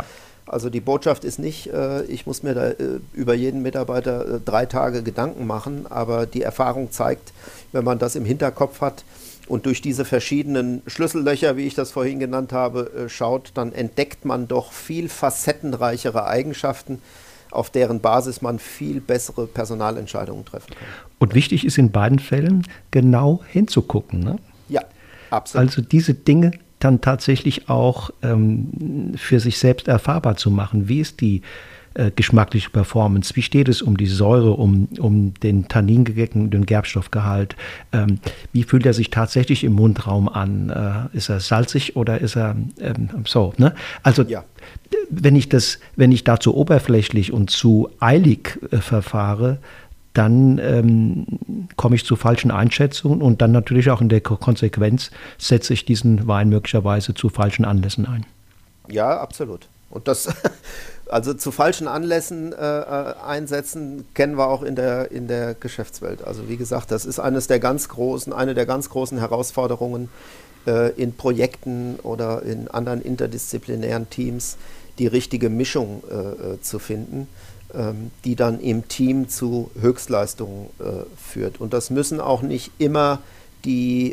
Also die Botschaft ist nicht, äh, ich muss mir da äh, über jeden Mitarbeiter äh, drei Tage Gedanken machen, aber die Erfahrung zeigt, wenn man das im Hinterkopf hat und durch diese verschiedenen Schlüssellöcher, wie ich das vorhin genannt habe, äh, schaut, dann entdeckt man doch viel facettenreichere Eigenschaften, auf deren Basis man viel bessere Personalentscheidungen treffen kann. Und wichtig ist in beiden Fällen genau hinzugucken, ne? Ja, absolut. Also diese Dinge dann tatsächlich auch ähm, für sich selbst erfahrbar zu machen. Wie ist die äh, geschmackliche Performance? Wie steht es um die Säure, um, um den Tanningegecken, den Gerbstoffgehalt? Ähm, wie fühlt er sich tatsächlich im Mundraum an? Äh, ist er salzig oder ist er ähm, so? Ne? Also ja. wenn ich das, wenn ich da zu oberflächlich und zu eilig äh, verfahre, dann ähm, komme ich zu falschen Einschätzungen und dann natürlich auch in der Konsequenz setze ich diesen Wein möglicherweise zu falschen Anlässen ein. Ja, absolut. Und das, also zu falschen Anlässen äh, einsetzen, kennen wir auch in der, in der Geschäftswelt. Also wie gesagt, das ist eines der ganz großen, eine der ganz großen Herausforderungen äh, in Projekten oder in anderen interdisziplinären Teams, die richtige Mischung äh, zu finden, die dann im Team zu Höchstleistungen äh, führt. Und das müssen auch nicht immer die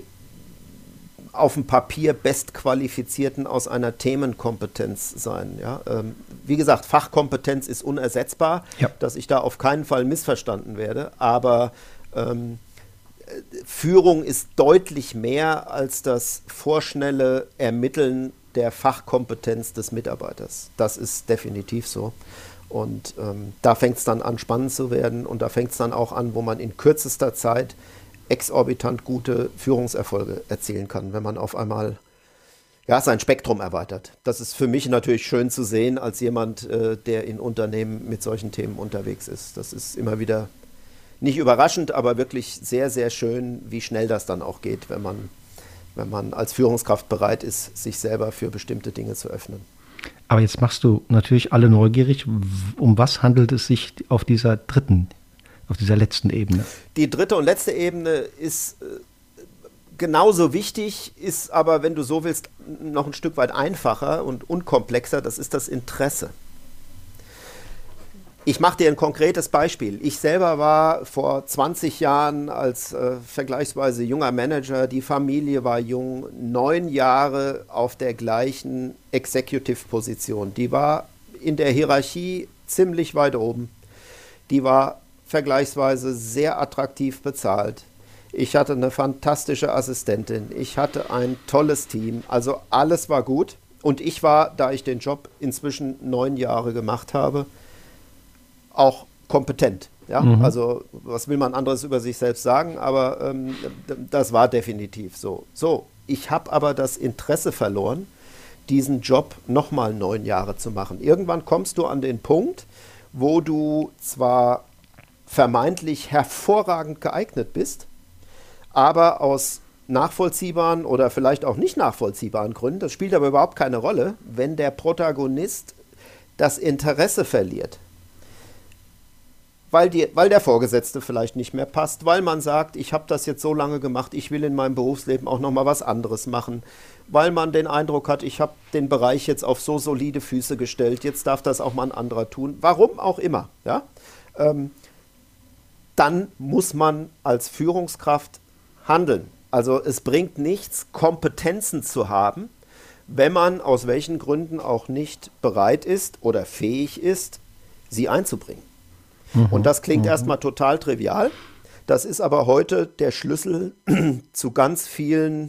auf dem Papier bestqualifizierten aus einer Themenkompetenz sein. Ja? Ähm, wie gesagt, Fachkompetenz ist unersetzbar, ja. Dass ich da auf keinen Fall missverstanden werde, aber ähm, Führung ist deutlich mehr als das vorschnelle Ermitteln der Fachkompetenz des Mitarbeiters. Das ist definitiv so. Und ähm, da fängt es dann an, spannend zu werden und da fängt es dann auch an, wo man in kürzester Zeit exorbitant gute Führungserfolge erzielen kann, wenn man auf einmal ja, sein Spektrum erweitert. Das ist für mich natürlich schön zu sehen, als jemand, äh, der in Unternehmen mit solchen Themen unterwegs ist. Das ist immer wieder nicht überraschend, aber wirklich sehr, sehr schön, wie schnell das dann auch geht, wenn man, wenn man als Führungskraft bereit ist, sich selber für bestimmte Dinge zu öffnen. Aber jetzt machst du natürlich alle neugierig. Um was handelt es sich auf dieser dritten, auf dieser letzten Ebene? Die dritte und letzte Ebene ist äh, genauso wichtig, ist aber, wenn du so willst, noch ein Stück weit einfacher und unkomplexer. Das ist das Interesse. Ich mache dir ein konkretes Beispiel. Ich selber war vor zwanzig Jahren als äh, vergleichsweise junger Manager, die Familie war jung, neun Jahre auf der gleichen Executive-Position. Die war in der Hierarchie ziemlich weit oben. Die war vergleichsweise sehr attraktiv bezahlt. Ich hatte eine fantastische Assistentin. Ich hatte ein tolles Team. Also alles war gut. Und ich war, da ich den Job inzwischen neun Jahre gemacht habe, auch kompetent. Ja? Mhm. Also was will man anderes über sich selbst sagen, aber ähm, das war definitiv so. So, ich habe aber das Interesse verloren, diesen Job nochmal neun Jahre zu machen. Irgendwann kommst du an den Punkt, wo du zwar vermeintlich hervorragend geeignet bist, aber aus nachvollziehbaren oder vielleicht auch nicht nachvollziehbaren Gründen, das spielt aber überhaupt keine Rolle, wenn der Protagonist das Interesse verliert. Weil, die, weil der Vorgesetzte vielleicht nicht mehr passt, weil man sagt, ich habe das jetzt so lange gemacht, ich will in meinem Berufsleben auch nochmal was anderes machen, weil man den Eindruck hat, ich habe den Bereich jetzt auf so solide Füße gestellt, jetzt darf das auch mal ein anderer tun, warum auch immer. Ja? Ähm, dann muss man als Führungskraft handeln. Also es bringt nichts, Kompetenzen zu haben, wenn man aus welchen Gründen auch nicht bereit ist oder fähig ist, sie einzubringen. Mhm. Und das klingt mhm. erstmal total trivial. Das ist aber heute der Schlüssel zu ganz vielen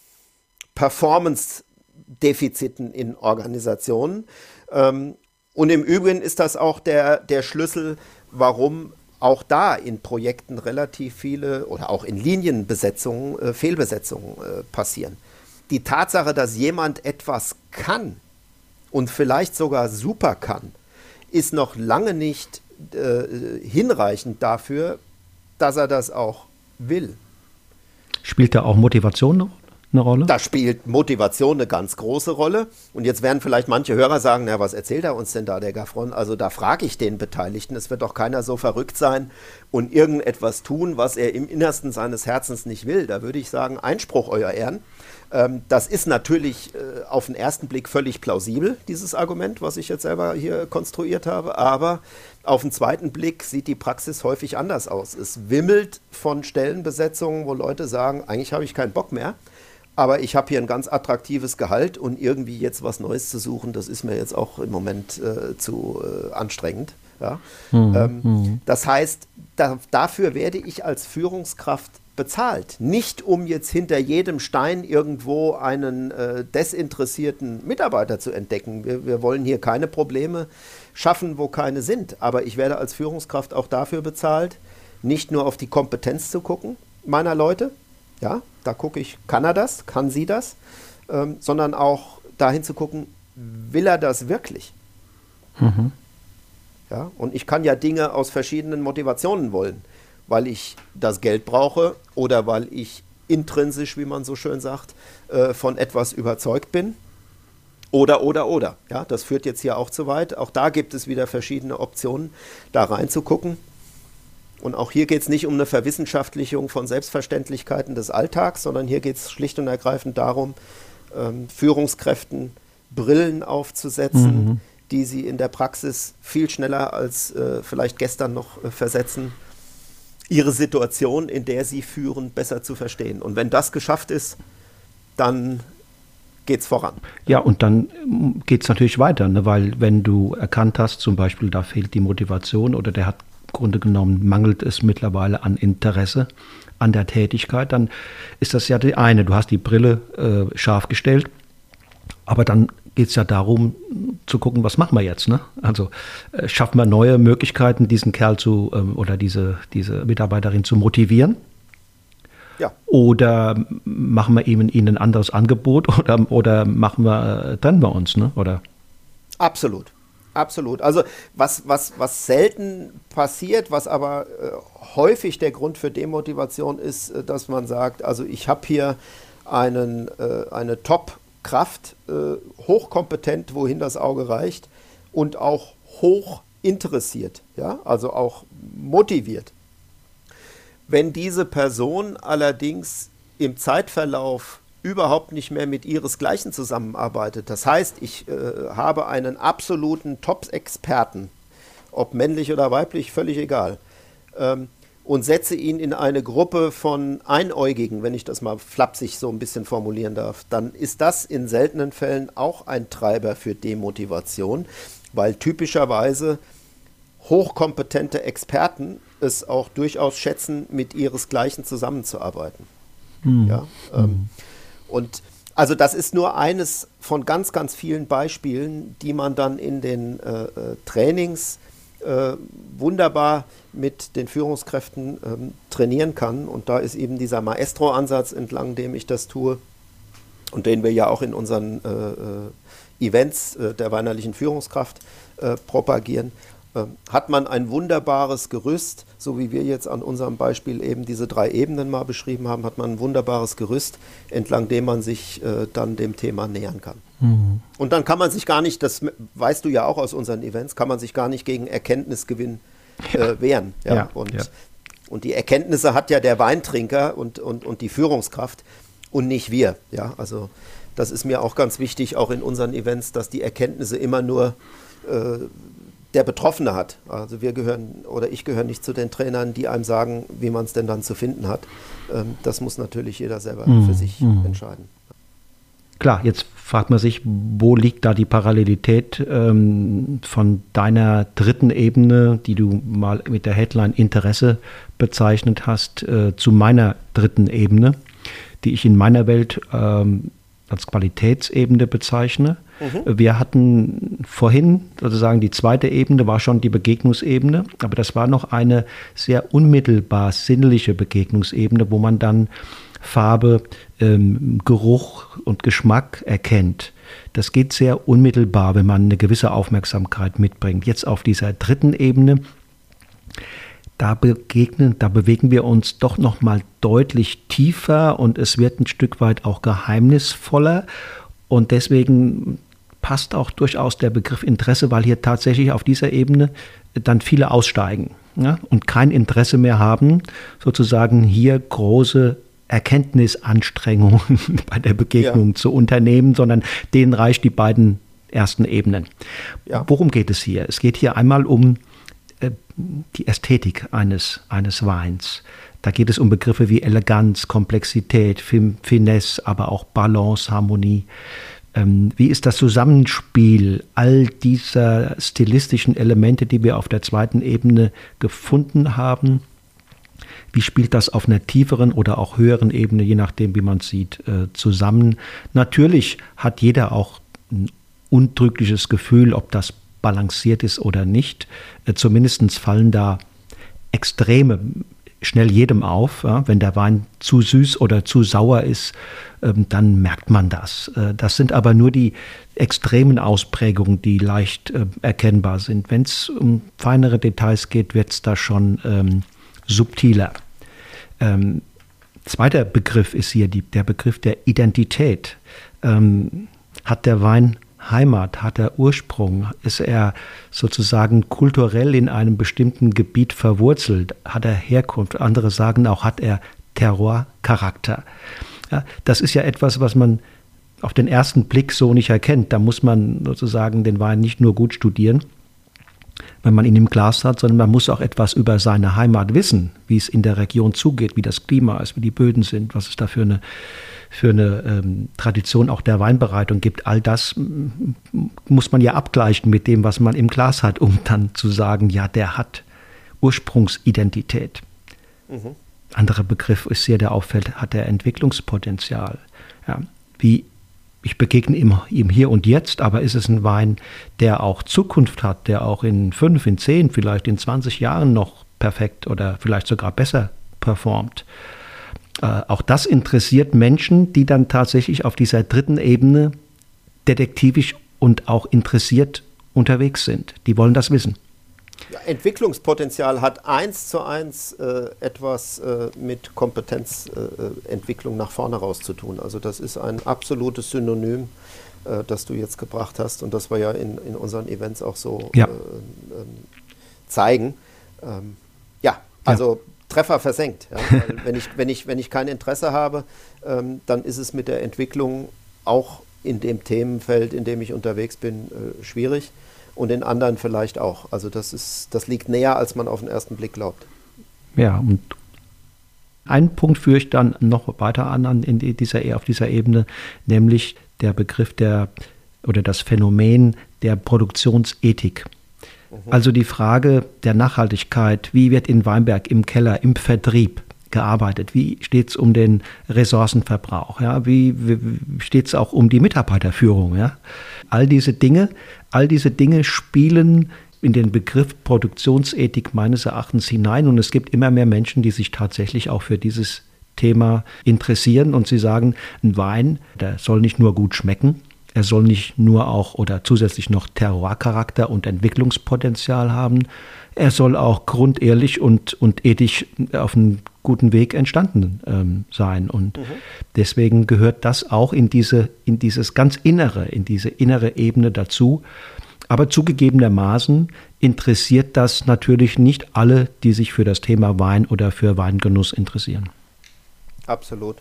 Performance-Defiziten in Organisationen. Und im Übrigen ist das auch der, der Schlüssel, warum auch da in Projekten relativ viele oder auch in Linienbesetzungen, äh, Fehlbesetzungen äh, passieren. Die Tatsache, dass jemand etwas kann und vielleicht sogar super kann, ist noch lange nicht äh, hinreichend dafür, dass er das auch will. Spielt da auch Motivation noch eine Rolle? Da spielt Motivation eine ganz große Rolle. Und jetzt werden vielleicht manche Hörer sagen, na, was erzählt er uns denn da, der Gaffron? Also da frage ich den Beteiligten, es wird doch keiner so verrückt sein und irgendetwas tun, was er im Innersten seines Herzens nicht will. Da würde ich sagen, Einspruch, Euer Ehren. Ähm, das ist natürlich äh, auf den ersten Blick völlig plausibel, dieses Argument, was ich jetzt selber hier konstruiert habe. Aber auf den zweiten Blick sieht die Praxis häufig anders aus. Es wimmelt von Stellenbesetzungen, wo Leute sagen, eigentlich habe ich keinen Bock mehr. Aber ich habe hier ein ganz attraktives Gehalt und irgendwie jetzt was Neues zu suchen, das ist mir jetzt auch im Moment äh, zu äh, anstrengend. Ja? Mhm. Ähm, das heißt, da, dafür werde ich als Führungskraft bezahlt. Nicht um jetzt hinter jedem Stein irgendwo einen äh, desinteressierten Mitarbeiter zu entdecken. Wir, wir wollen hier keine Probleme schaffen, wo keine sind. Aber ich werde als Führungskraft auch dafür bezahlt, nicht nur auf die Kompetenz zu gucken meiner Leute, ja, da gucke ich, kann er das, kann sie das, ähm, sondern auch dahin zu gucken, will er das wirklich? Mhm. Ja, und ich kann ja Dinge aus verschiedenen Motivationen wollen, weil ich das Geld brauche oder weil ich intrinsisch, wie man so schön sagt, äh, von etwas überzeugt bin. Oder, oder, oder. Ja, das führt jetzt hier auch zu weit. Auch da gibt es wieder verschiedene Optionen, da reinzugucken. Und auch hier geht es nicht um eine Verwissenschaftlichung von Selbstverständlichkeiten des Alltags, sondern hier geht es schlicht und ergreifend darum, ähm, Führungskräften Brillen aufzusetzen, mhm. die sie in der Praxis viel schneller als äh, vielleicht gestern noch äh, versetzen, ihre Situation, in der sie führen, besser zu verstehen. Und wenn das geschafft ist, dann geht es voran. Ja, und dann geht es natürlich weiter, ne? Weil wenn du erkannt hast, zum Beispiel, da fehlt die Motivation oder der hat im Grunde genommen mangelt es mittlerweile an Interesse an der Tätigkeit, dann ist das ja die eine. Du hast die Brille äh, scharf gestellt, aber dann geht es ja darum zu gucken, was machen wir jetzt. Ne? Also äh, schaffen wir neue Möglichkeiten, diesen Kerl zu ähm, oder diese, diese Mitarbeiterin zu motivieren? Ja. Oder machen wir ihm ihnen ein anderes Angebot oder, oder machen wir, äh, trennen wir uns? Ne? Oder? Absolut. Absolut. Also was, was, was selten passiert, was aber äh, häufig der Grund für Demotivation ist, äh, dass man sagt, also ich habe hier einen, äh, eine Top-Kraft, äh, hochkompetent, wohin das Auge reicht und auch hoch interessiert, ja? Also auch motiviert. Wenn diese Person allerdings im Zeitverlauf überhaupt nicht mehr mit ihresgleichen zusammenarbeitet. Das heißt, ich äh, habe einen absoluten Top-Experten, ob männlich oder weiblich, völlig egal, ähm, und setze ihn in eine Gruppe von Einäugigen, wenn ich das mal flapsig so ein bisschen formulieren darf, dann ist das in seltenen Fällen auch ein Treiber für Demotivation, weil typischerweise hochkompetente Experten es auch durchaus schätzen, mit ihresgleichen zusammenzuarbeiten. Mhm. Ja, ähm, Und also das ist nur eines von ganz, ganz vielen Beispielen, die man dann in den äh, Trainings äh, wunderbar mit den Führungskräften ähm, trainieren kann. Und da ist eben dieser Maestro-Ansatz, entlang dem ich das tue und den wir ja auch in unseren äh, Events äh, der weinerlichen Führungskraft äh, propagieren. Hat man ein wunderbares Gerüst, so wie wir jetzt an unserem Beispiel eben diese drei Ebenen mal beschrieben haben, hat man ein wunderbares Gerüst, entlang dem man sich äh, dann dem Thema nähern kann. Mhm. Und dann kann man sich gar nicht, das weißt du ja auch aus unseren Events, kann man sich gar nicht gegen Erkenntnisgewinn äh, wehren. Ja? Ja, und, ja. und die Erkenntnisse hat ja der Weintrinker und, und, und die Führungskraft und nicht wir. Ja? Also das ist mir auch ganz wichtig, auch in unseren Events, dass die Erkenntnisse immer nur äh, der Betroffene hat. Also wir gehören oder ich gehöre nicht zu den Trainern, die einem sagen, wie man es denn dann zu finden hat. Ähm, das muss natürlich jeder selber mm, für sich mm. entscheiden. Klar, jetzt fragt man sich, wo liegt da die Parallelität ähm, von deiner dritten Ebene, die du mal mit der Headline Interesse bezeichnet hast, äh, zu meiner dritten Ebene, die ich in meiner Welt ähm, als Qualitätsebene bezeichne. Mhm. Wir hatten vorhin sozusagen die zweite Ebene, war schon die Begegnungsebene, aber das war noch eine sehr unmittelbar sinnliche Begegnungsebene, wo man dann Farbe, ähm, Geruch und Geschmack erkennt. Das geht sehr unmittelbar, wenn man eine gewisse Aufmerksamkeit mitbringt. Jetzt auf dieser dritten Ebene, da begegnen, da bewegen wir uns doch noch mal deutlich tiefer und es wird ein Stück weit auch geheimnisvoller und deswegen passt auch durchaus der Begriff Interesse, weil hier tatsächlich auf dieser Ebene dann viele aussteigen, ja, und kein Interesse mehr haben, sozusagen hier große Erkenntnisanstrengungen bei der Begegnung ja. zu unternehmen, sondern denen reicht die beiden ersten Ebenen. Ja. Worum geht es hier? Es geht hier einmal um äh, die Ästhetik eines, eines Weins. Da geht es um Begriffe wie Eleganz, Komplexität, Fin- Finesse, aber auch Balance, Harmonie. Ähm, wie ist das Zusammenspiel all dieser stilistischen Elemente, die wir auf der zweiten Ebene gefunden haben? Wie spielt das auf einer tieferen oder auch höheren Ebene, je nachdem, wie man es sieht, äh, zusammen? Natürlich hat jeder auch ein untrügliches Gefühl, ob das balanciert ist oder nicht. Äh, zumindest fallen da Extreme schnell jedem auf. Ja? Wenn der Wein zu süß oder zu sauer ist, ähm, dann merkt man das. Äh, das sind aber nur die extremen Ausprägungen, die leicht äh, erkennbar sind. Wenn es um feinere Details geht, wird es da schon ähm, subtiler. Ähm, zweiter Begriff ist hier die, der Begriff der Identität. Ähm, hat der Wein Heimat, hat er Ursprung? Ist er sozusagen kulturell in einem bestimmten Gebiet verwurzelt? Hat er Herkunft? Andere sagen auch, hat er Terroir-Charakter? Ja, das ist ja etwas, was man auf den ersten Blick so nicht erkennt. Da muss man sozusagen den Wein nicht nur gut studieren, wenn man ihn im Glas hat, sondern man muss auch etwas über seine Heimat wissen, wie es in der Region zugeht, wie das Klima ist, wie die Böden sind, was es da für eine, für eine ähm, Tradition auch der Weinbereitung gibt. All das m- muss man ja abgleichen mit dem, was man im Glas hat, um dann zu sagen, ja, der hat Ursprungsidentität. Mhm. Anderer Begriff ist hier, der auffällt, hat er Entwicklungspotenzial. Ja, wie Ich begegne ihm, ihm hier und jetzt, aber ist es ein Wein, der auch Zukunft hat, der auch in fünf, in zehn, vielleicht in zwanzig Jahren noch perfekt oder vielleicht sogar besser performt? Äh, auch das interessiert Menschen, die dann tatsächlich auf dieser dritten Ebene detektivisch und auch interessiert unterwegs sind. Die wollen das wissen. Ja, Entwicklungspotenzial hat eins zu eins äh, etwas äh, mit Kompetenzentwicklung äh, nach vorne raus zu tun. Also das ist ein absolutes Synonym, äh, das du jetzt gebracht hast und das wir ja in, in unseren Events auch so ja. äh, äh, zeigen. Ähm, ja, also ja. Treffer versenkt. Ja? Weil wenn ich, wenn ich, wenn ich kein Interesse habe, ähm, dann ist es mit der Entwicklung auch in dem Themenfeld, in dem ich unterwegs bin, äh, schwierig. Und in anderen vielleicht auch. Also das ist, das liegt näher, als man auf den ersten Blick glaubt. Ja, und einen Punkt führe ich dann noch weiter an, an in dieser, auf dieser Ebene, nämlich der Begriff der oder das Phänomen der Produktionsethik. Mhm. Also die Frage der Nachhaltigkeit, wie wird in Weinberg im Keller, im Vertrieb gearbeitet? Wie steht es um den Ressourcenverbrauch? Ja? Wie, wie steht es auch um die Mitarbeiterführung? Ja? All diese Dinge, all diese Dinge spielen in den Begriff Produktionsethik meines Erachtens hinein und es gibt immer mehr Menschen, die sich tatsächlich auch für dieses Thema interessieren und sie sagen, ein Wein, der soll nicht nur gut schmecken, er soll nicht nur auch oder zusätzlich noch Terroir-Charakter und Entwicklungspotenzial haben, er soll auch grundehrlich und, und ethisch auf einem guten Weg entstanden ähm, sein. Und mhm. deswegen gehört das auch in diese, in dieses ganz Innere, in diese innere Ebene dazu. Aber zugegebenermaßen interessiert das natürlich nicht alle, die sich für das Thema Wein oder für Weingenuss interessieren. Absolut.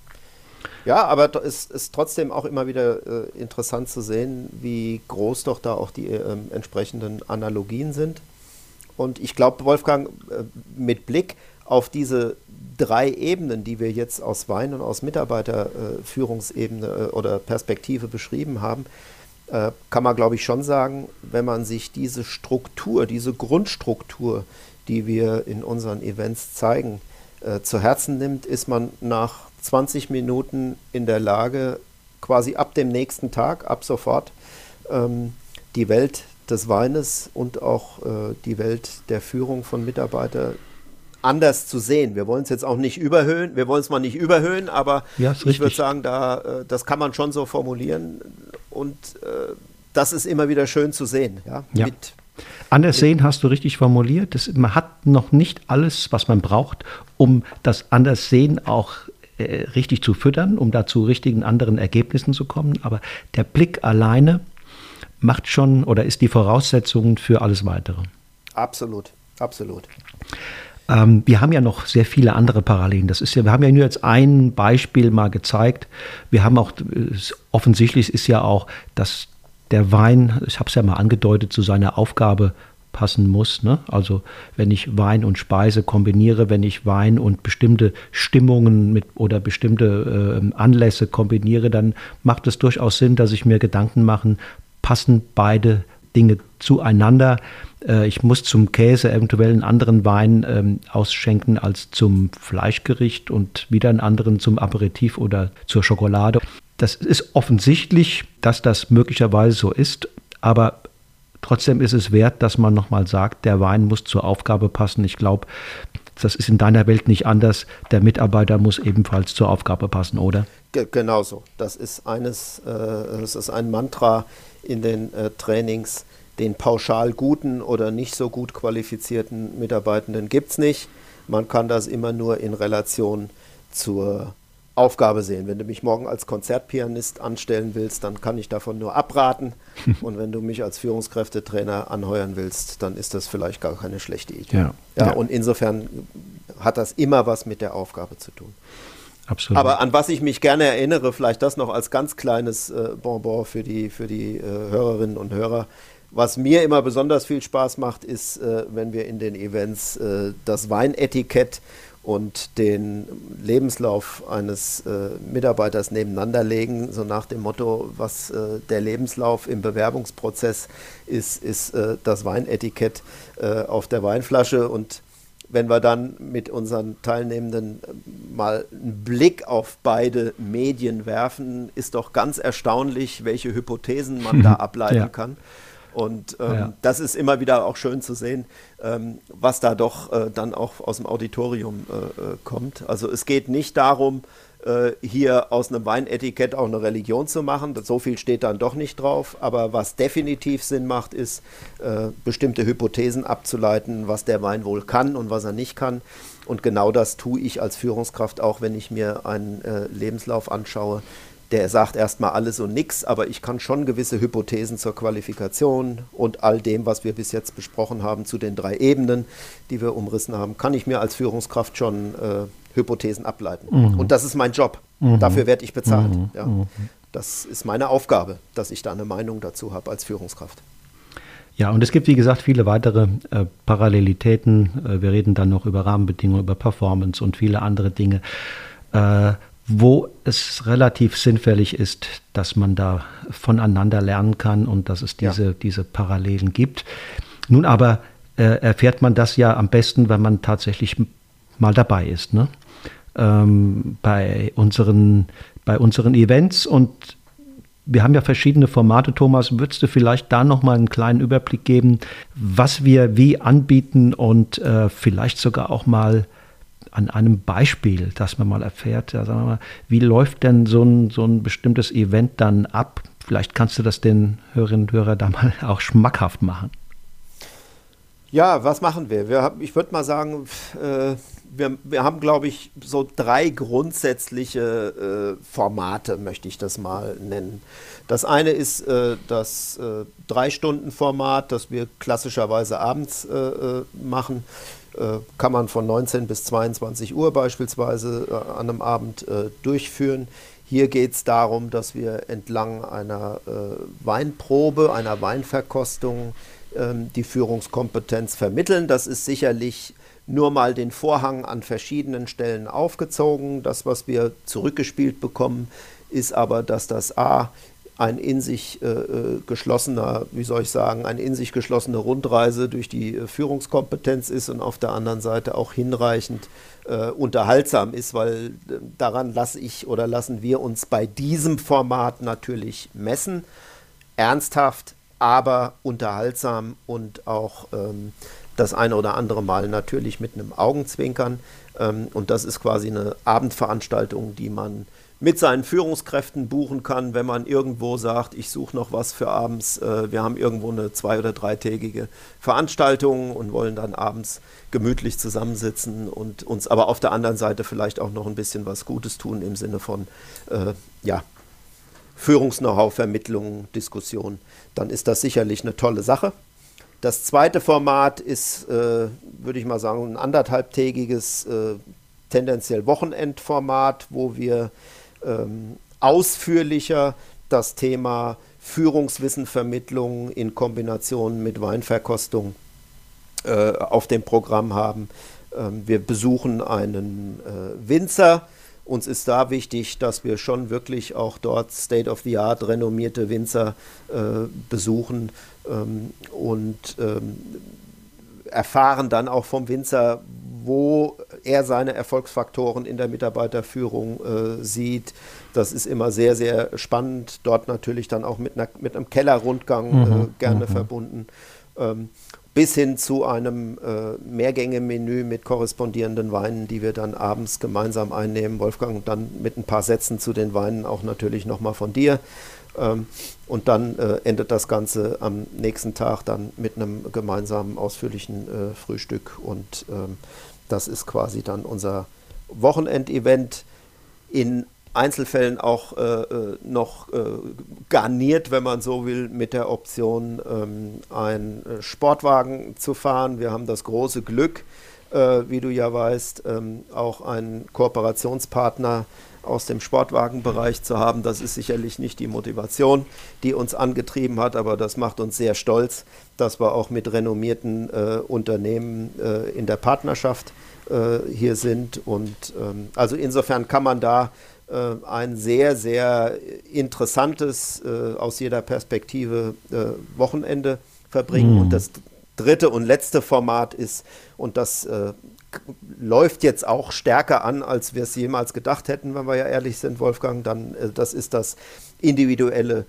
Ja, aber es ist trotzdem auch immer wieder äh, interessant zu sehen, wie groß doch da auch die äh, entsprechenden Analogien sind. Und ich glaube, Wolfgang, äh, mit Blick auf diese drei Ebenen, die wir jetzt aus Wein und aus Mitarbeiterführungsebene äh, oder Perspektive beschrieben haben, äh, kann man, glaube ich, schon sagen, wenn man sich diese Struktur, diese Grundstruktur, die wir in unseren Events zeigen, äh, zu Herzen nimmt, ist man nach zwanzig Minuten in der Lage, quasi ab dem nächsten Tag, ab sofort, ähm, die Welt des Weines und auch äh, die Welt der Führung von Mitarbeitern anders zu sehen. Wir wollen es jetzt auch nicht überhöhen, wir wollen es mal nicht überhöhen, aber ja, ich würde sagen, da, äh, das kann man schon so formulieren und äh, das ist immer wieder schön zu sehen, ja? Ja. Mit Anders sehen hast du richtig formuliert. Das, man hat noch nicht alles, was man braucht, um das Anderssehen auch äh, richtig zu füttern, um da zu richtigen anderen Ergebnissen zu kommen. Aber der Blick alleine macht schon oder ist die Voraussetzung für alles Weitere. Absolut, absolut. Ähm, wir haben ja noch sehr viele andere Parallelen. Das ist ja, wir haben ja nur jetzt ein Beispiel mal gezeigt. Wir haben auch, offensichtlich ist ja auch, dass der Wein, ich habe es ja mal angedeutet, zu seiner Aufgabe passen muss. Ne? Also wenn ich Wein und Speise kombiniere, wenn ich Wein und bestimmte Stimmungen mit oder bestimmte äh, Anlässe kombiniere, dann macht es durchaus Sinn, dass ich mir Gedanken mache, passen beide Dinge zueinander. Äh, ich muss zum Käse eventuell einen anderen Wein ähm, ausschenken als zum Fleischgericht und wieder einen anderen zum Aperitif oder zur Schokolade. Das ist offensichtlich, dass das möglicherweise so ist, aber trotzdem ist es wert, dass man nochmal sagt, der Wein muss zur Aufgabe passen. Ich glaube, das ist in deiner Welt nicht anders. Der Mitarbeiter muss ebenfalls zur Aufgabe passen, oder? Ge- Genau so. Das ist eines, äh, das ist ein Mantra in den äh, Trainings. Den pauschal guten oder nicht so gut qualifizierten Mitarbeitenden gibt es nicht. Man kann das immer nur in Relation zur Aufgabe sehen. Wenn du mich morgen als Konzertpianist anstellen willst, dann kann ich davon nur abraten. Und wenn du mich als Führungskräftetrainer anheuern willst, dann ist das vielleicht gar keine schlechte Idee. Ja, ja, ja. Und insofern hat das immer was mit der Aufgabe zu tun. Absolut. Aber an was ich mich gerne erinnere, vielleicht das noch als ganz kleines äh, Bonbon für die, für die äh, Hörerinnen und Hörer. Was mir immer besonders viel Spaß macht, ist, äh, wenn wir in den Events äh, das Weinetikett und den Lebenslauf eines äh, Mitarbeiters nebeneinander legen, so nach dem Motto, was äh, der Lebenslauf im Bewerbungsprozess ist, ist äh, das Weinetikett äh, auf der Weinflasche. Und wenn wir dann mit unseren Teilnehmenden mal einen Blick auf beide Medien werfen, ist doch ganz erstaunlich, welche Hypothesen man da ableiten ja. kann. Und ähm, Ja. das ist immer wieder auch schön zu sehen, ähm, was da doch äh, dann auch aus dem Auditorium äh, kommt. Also es geht nicht darum, äh, hier aus einem Weinetikett auch eine Religion zu machen. So viel steht dann doch nicht drauf. Aber was definitiv Sinn macht, ist, äh, bestimmte Hypothesen abzuleiten, was der Wein wohl kann und was er nicht kann. Und genau das tue ich als Führungskraft auch, wenn ich mir einen äh, Lebenslauf anschaue. Der sagt erstmal alles und nichts, aber ich kann schon gewisse Hypothesen zur Qualifikation und all dem, was wir bis jetzt besprochen haben, zu den drei Ebenen, die wir umrissen haben, kann ich mir als Führungskraft schon äh, Hypothesen ableiten. Mhm. Und das ist mein Job. Mhm. Dafür werde ich bezahlt. Mhm. Ja. Das ist meine Aufgabe, dass ich da eine Meinung dazu habe als Führungskraft. Ja, und es gibt, wie gesagt, viele weitere äh, Parallelitäten. Äh, wir reden dann noch über Rahmenbedingungen, über Performance und viele andere Dinge. Äh, wo es relativ sinnfällig ist, dass man da voneinander lernen kann und dass es diese, ja. diese Parallelen gibt. Nun aber äh, erfährt man das ja am besten, wenn man tatsächlich mal dabei ist, ne? Ähm, bei unseren, bei unseren Events. Und wir haben ja verschiedene Formate. Thomas, würdest du vielleicht da nochmal einen kleinen Überblick geben, was wir wie anbieten und äh, vielleicht sogar auch mal an einem Beispiel, dass man mal erfährt, ja, sagen wir mal, wie läuft denn so ein, so ein bestimmtes Event dann ab? Vielleicht kannst du das den Hörerinnen und Hörern da mal auch schmackhaft machen. Ja, was machen wir? wir haben, ich würde mal sagen, äh, wir, wir haben, glaube ich, so drei grundsätzliche äh, Formate, möchte ich das mal nennen. Das eine ist äh, das äh, Drei-Stunden-Format, das wir klassischerweise abends äh, machen. Kann man von neunzehn bis zweiundzwanzig Uhr beispielsweise äh, an einem Abend äh, durchführen. Hier geht es darum, dass wir entlang einer äh, Weinprobe, einer Weinverkostung äh, die Führungskompetenz vermitteln. Das ist sicherlich nur mal den Vorhang an verschiedenen Stellen aufgezogen. Das, was wir zurückgespielt bekommen, ist aber, dass das A, ein in sich äh, geschlossener, wie soll ich sagen, eine in sich geschlossene Rundreise durch die äh, Führungskompetenz ist und auf der anderen Seite auch hinreichend äh, unterhaltsam ist, weil äh, daran lasse ich oder lassen wir uns bei diesem Format natürlich messen. Ernsthaft, aber unterhaltsam und auch ähm, das eine oder andere Mal natürlich mit einem Augenzwinkern. Ähm, und das ist quasi eine Abendveranstaltung, die man mit seinen Führungskräften buchen kann, wenn man irgendwo sagt, ich suche noch was für abends. Äh, wir haben irgendwo eine zwei- oder dreitägige Veranstaltung und wollen dann abends gemütlich zusammensitzen und uns aber auf der anderen Seite vielleicht auch noch ein bisschen was Gutes tun im Sinne von äh, ja, Führungs-Know-how, Vermittlung, Diskussion. Dann ist das sicherlich eine tolle Sache. Das zweite Format ist, äh, würde ich mal sagen, ein anderthalbtägiges, äh, tendenziell Wochenendformat, wo wir ähm, ausführlicher das Thema Führungswissenvermittlung in Kombination mit Weinverkostung äh, auf dem Programm haben. Ähm, wir besuchen einen äh, Winzer. Uns ist da wichtig, dass wir schon wirklich auch dort State-of-the-Art renommierte Winzer äh, besuchen ähm, und ähm, erfahren dann auch vom Winzer, wo er seine Erfolgsfaktoren in der Mitarbeiterführung äh, sieht. Das ist immer sehr, sehr spannend. Dort natürlich dann auch mit, einer, mit einem Kellerrundgang mhm, äh, gerne mhm. verbunden. Ähm, bis hin zu einem äh, Mehrgänge-Menü mit korrespondierenden Weinen, die wir dann abends gemeinsam einnehmen. Wolfgang, dann mit ein paar Sätzen zu den Weinen auch natürlich nochmal von dir. Ähm, und dann äh, endet das Ganze am nächsten Tag dann mit einem gemeinsamen ausführlichen äh, Frühstück. Und ähm, das ist quasi dann unser Wochenendevent, in Einzelfällen auch äh, noch äh, garniert, wenn man so will, mit der Option, ähm, einen Sportwagen zu fahren. Wir haben das große Glück, äh, wie du ja weißt, ähm, auch einen Kooperationspartner aus dem Sportwagenbereich zu haben. Das ist sicherlich nicht die Motivation, die uns angetrieben hat, aber das macht uns sehr stolz, dass wir auch mit renommierten äh, Unternehmen äh, in der Partnerschaft äh, hier sind. Und ähm, also insofern kann man da ein sehr, sehr interessantes, äh, aus jeder Perspektive äh, Wochenende verbringen. Mm. Und das dritte und letzte Format ist, und das äh, läuft jetzt auch stärker an, als wir es jemals gedacht hätten, wenn wir ja ehrlich sind, Wolfgang, dann äh, das ist das individuelle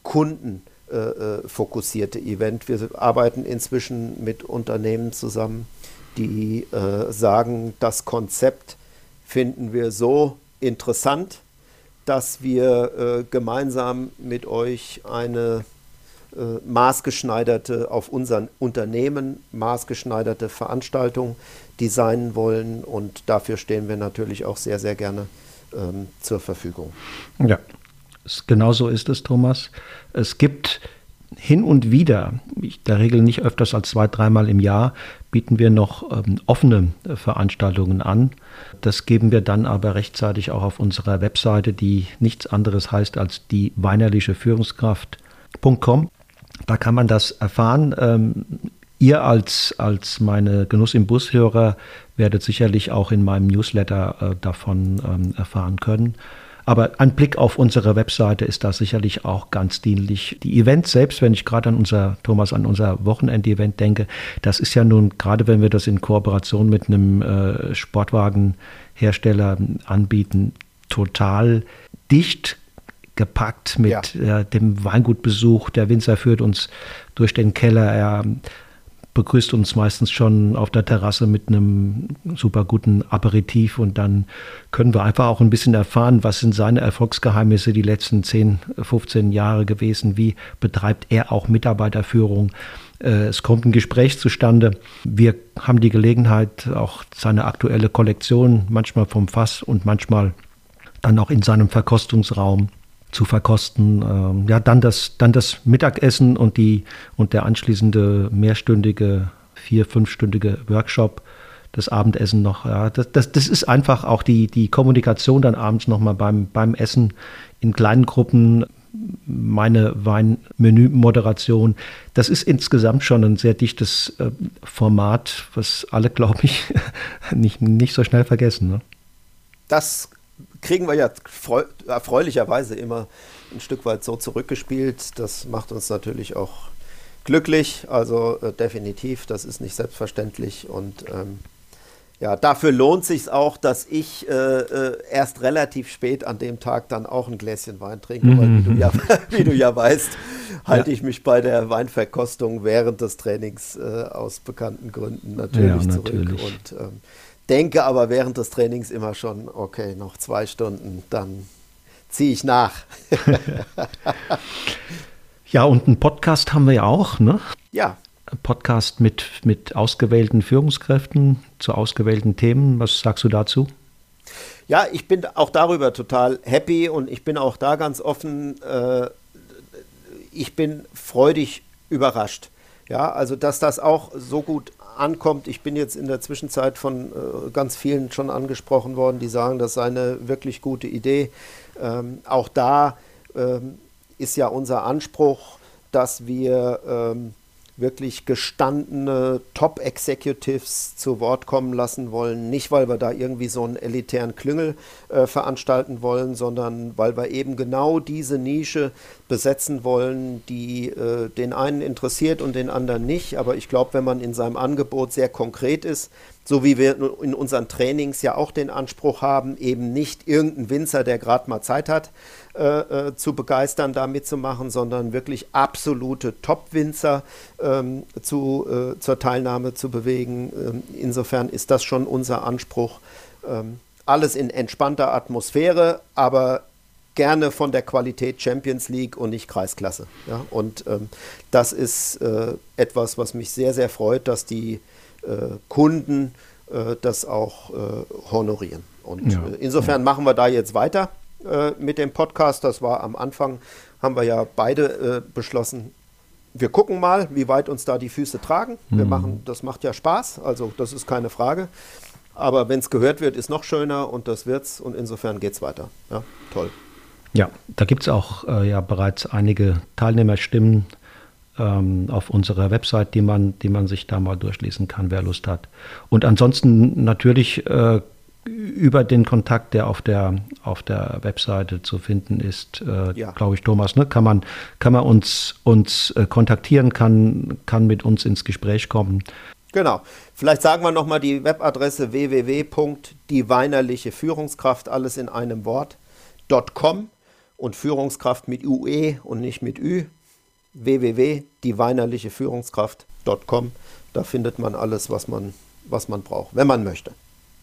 kundenfokussierte äh, Event. Wir arbeiten inzwischen mit Unternehmen zusammen, die äh, sagen, das Konzept finden wir so interessant, dass wir äh, gemeinsam mit euch eine äh, maßgeschneiderte, auf unser Unternehmen maßgeschneiderte Veranstaltung designen wollen, und dafür stehen wir natürlich auch sehr, sehr gerne ähm, zur Verfügung. Ja, genau so ist es, Thomas. Es gibt hin und wieder, in der Regel nicht öfters als zwei, dreimal im Jahr, bieten wir noch ähm, offene äh, Veranstaltungen an. Das geben wir dann aber rechtzeitig auch auf unserer Webseite, die nichts anderes heißt als die weinerliche Führungskraft punkt com. Da kann man das erfahren. Ähm, ihr als, als meine Genuss im Bus-Hörer werdet sicherlich auch in meinem Newsletter äh, davon ähm, erfahren können. Aber ein Blick auf unsere Webseite ist da sicherlich auch ganz dienlich. Die Events selbst, wenn ich gerade an unser, Thomas, an unser Wochenend-Event denke, das ist ja nun, gerade wenn wir das in Kooperation mit einem äh, Sportwagenhersteller anbieten, total dicht gepackt mit ja. äh, dem Weingutbesuch. Der Winzer führt uns durch den Keller, er begrüßt uns meistens schon auf der Terrasse mit einem super guten Aperitif, und dann können wir einfach auch ein bisschen erfahren, was sind seine Erfolgsgeheimnisse die letzten zehn, fünfzehn Jahre gewesen, wie betreibt er auch Mitarbeiterführung. Es kommt ein Gespräch zustande. Wir haben die Gelegenheit, auch seine aktuelle Kollektion manchmal vom Fass und manchmal dann auch in seinem Verkostungsraum zu verkosten. Ähm, ja, dann das, dann das Mittagessen und, die, und der anschließende mehrstündige, vier-, fünfstündige Workshop, das Abendessen noch. Ja, das, das, das ist einfach auch die, die Kommunikation dann abends nochmal beim, beim Essen in kleinen Gruppen, meine Weinmenü-Moderation. Das ist insgesamt schon ein sehr dichtes äh, Format, was alle, glaube ich, nicht, nicht so schnell vergessen. Ne? Das kriegen wir ja erfreulicherweise immer ein Stück weit so zurückgespielt. Das macht uns natürlich auch glücklich, also äh, definitiv, das ist nicht selbstverständlich, und ähm, ja, dafür lohnt sich auch, dass ich äh, äh, erst relativ spät an dem Tag dann auch ein Gläschen Wein trinke, mhm. weil wie du ja, wie du ja weißt, halte ja. ich mich bei der Weinverkostung während des Trainings äh, aus bekannten Gründen natürlich, ja, zurück natürlich. und ähm, denke aber während des Trainings immer schon, okay, noch zwei Stunden, dann ziehe ich nach. Ja, und einen Podcast haben wir ja auch, ne? Ja. Ein Podcast mit, mit ausgewählten Führungskräften zu ausgewählten Themen. Was sagst du dazu? Ja, ich bin auch darüber total happy und ich bin auch da ganz offen. Äh, ich bin freudig überrascht. Ja, also dass das auch so gut ankommt. Ich bin jetzt in der Zwischenzeit von äh, ganz vielen schon angesprochen worden, die sagen, das sei eine wirklich gute Idee. Ähm, auch da ähm, ist ja unser Anspruch, dass wir ähm, wirklich gestandene Top-Executives zu Wort kommen lassen wollen. Nicht, weil wir da irgendwie so einen elitären Klüngel äh, veranstalten wollen, sondern weil wir eben genau diese Nische besetzen wollen, die äh, den einen interessiert und den anderen nicht. Aber ich glaube, wenn man in seinem Angebot sehr konkret ist, so wie wir in unseren Trainings ja auch den Anspruch haben, eben nicht irgendein Winzer, der gerade mal Zeit hat, äh, äh, zu begeistern, da mitzumachen, sondern wirklich absolute Top-Winzer ähm, zu, äh, zur Teilnahme zu bewegen. Ähm, insofern ist das schon unser Anspruch. Ähm, alles in entspannter Atmosphäre, aber gerne von der Qualität Champions League und nicht Kreisklasse. Ja? Und ähm, das ist äh, etwas, was mich sehr, sehr freut, dass die äh, Kunden äh, das auch äh, honorieren. Und ja, äh, insofern ja. machen wir da jetzt weiter äh, mit dem Podcast. Das war am Anfang, haben wir ja beide äh, beschlossen, wir gucken mal, wie weit uns da die Füße tragen. Wir mhm. machen, das macht ja Spaß, also das ist keine Frage. Aber wenn es gehört wird, ist noch schöner und das wird's und insofern geht's weiter. Ja, toll. Ja, da gibt es auch äh, ja bereits einige Teilnehmerstimmen ähm, auf unserer Website, die man, die man sich da mal durchlesen kann, wer Lust hat. Und ansonsten natürlich äh, über den Kontakt, der auf der, auf der Webseite zu finden ist, äh, ja. glaube ich, Thomas, ne, kann man, kann man uns, uns äh, kontaktieren, kann, kann mit uns ins Gespräch kommen. Genau. Vielleicht sagen wir nochmal die Webadresse w w w punkt die weinerliche Führungskraft, alles in einem Wort, .com und Führungskraft mit U E und nicht mit Ü. w w w punkt die weinerliche Führungskraft punkt com. Da findet man alles, was man, was man braucht, wenn man möchte.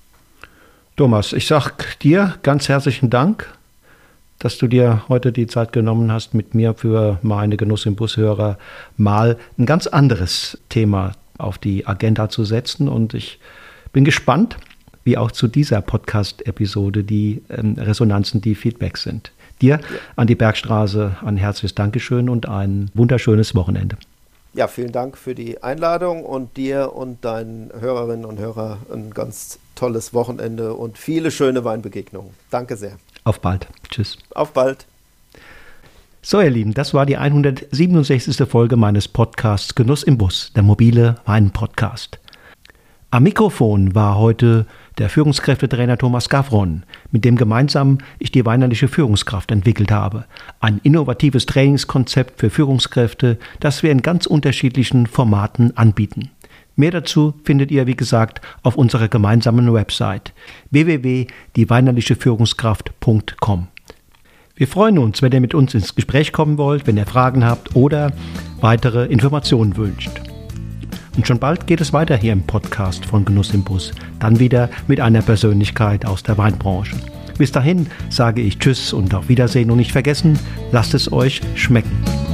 Thomas, ich sage dir ganz herzlichen Dank, dass du dir heute die Zeit genommen hast, mit mir für meine Genuss im Bushörer mal ein ganz anderes Thema auf die Agenda zu setzen. Und ich bin gespannt, wie auch zu dieser Podcast-Episode die ähm, Resonanzen, die Feedbacks sind. Dir, ja. an die Bergstraße, ein herzliches Dankeschön und ein wunderschönes Wochenende. Ja, vielen Dank für die Einladung und dir und deinen Hörerinnen und Hörern ein ganz tolles Wochenende und viele schöne Weinbegegnungen. Danke sehr. Auf bald. Tschüss. Auf bald. So, ihr Lieben, das war die hundertsiebenundsechzigste Folge meines Podcasts Genuss im Bus, der mobile Wein-Podcast. Am Mikrofon war heute der Führungskräftetrainer Thomas Gavron, mit dem gemeinsam ich die weinerliche Führungskraft entwickelt habe. Ein innovatives Trainingskonzept für Führungskräfte, das wir in ganz unterschiedlichen Formaten anbieten. Mehr dazu findet ihr, wie gesagt, auf unserer gemeinsamen Website w w w punkt die weinerliche Führungskraft punkt com. Wir freuen uns, wenn ihr mit uns ins Gespräch kommen wollt, wenn ihr Fragen habt oder weitere Informationen wünscht. Und schon bald geht es weiter hier im Podcast von Genuss im Bus, dann wieder mit einer Persönlichkeit aus der Weinbranche. Bis dahin sage ich Tschüss und auf Wiedersehen und nicht vergessen, lasst es euch schmecken.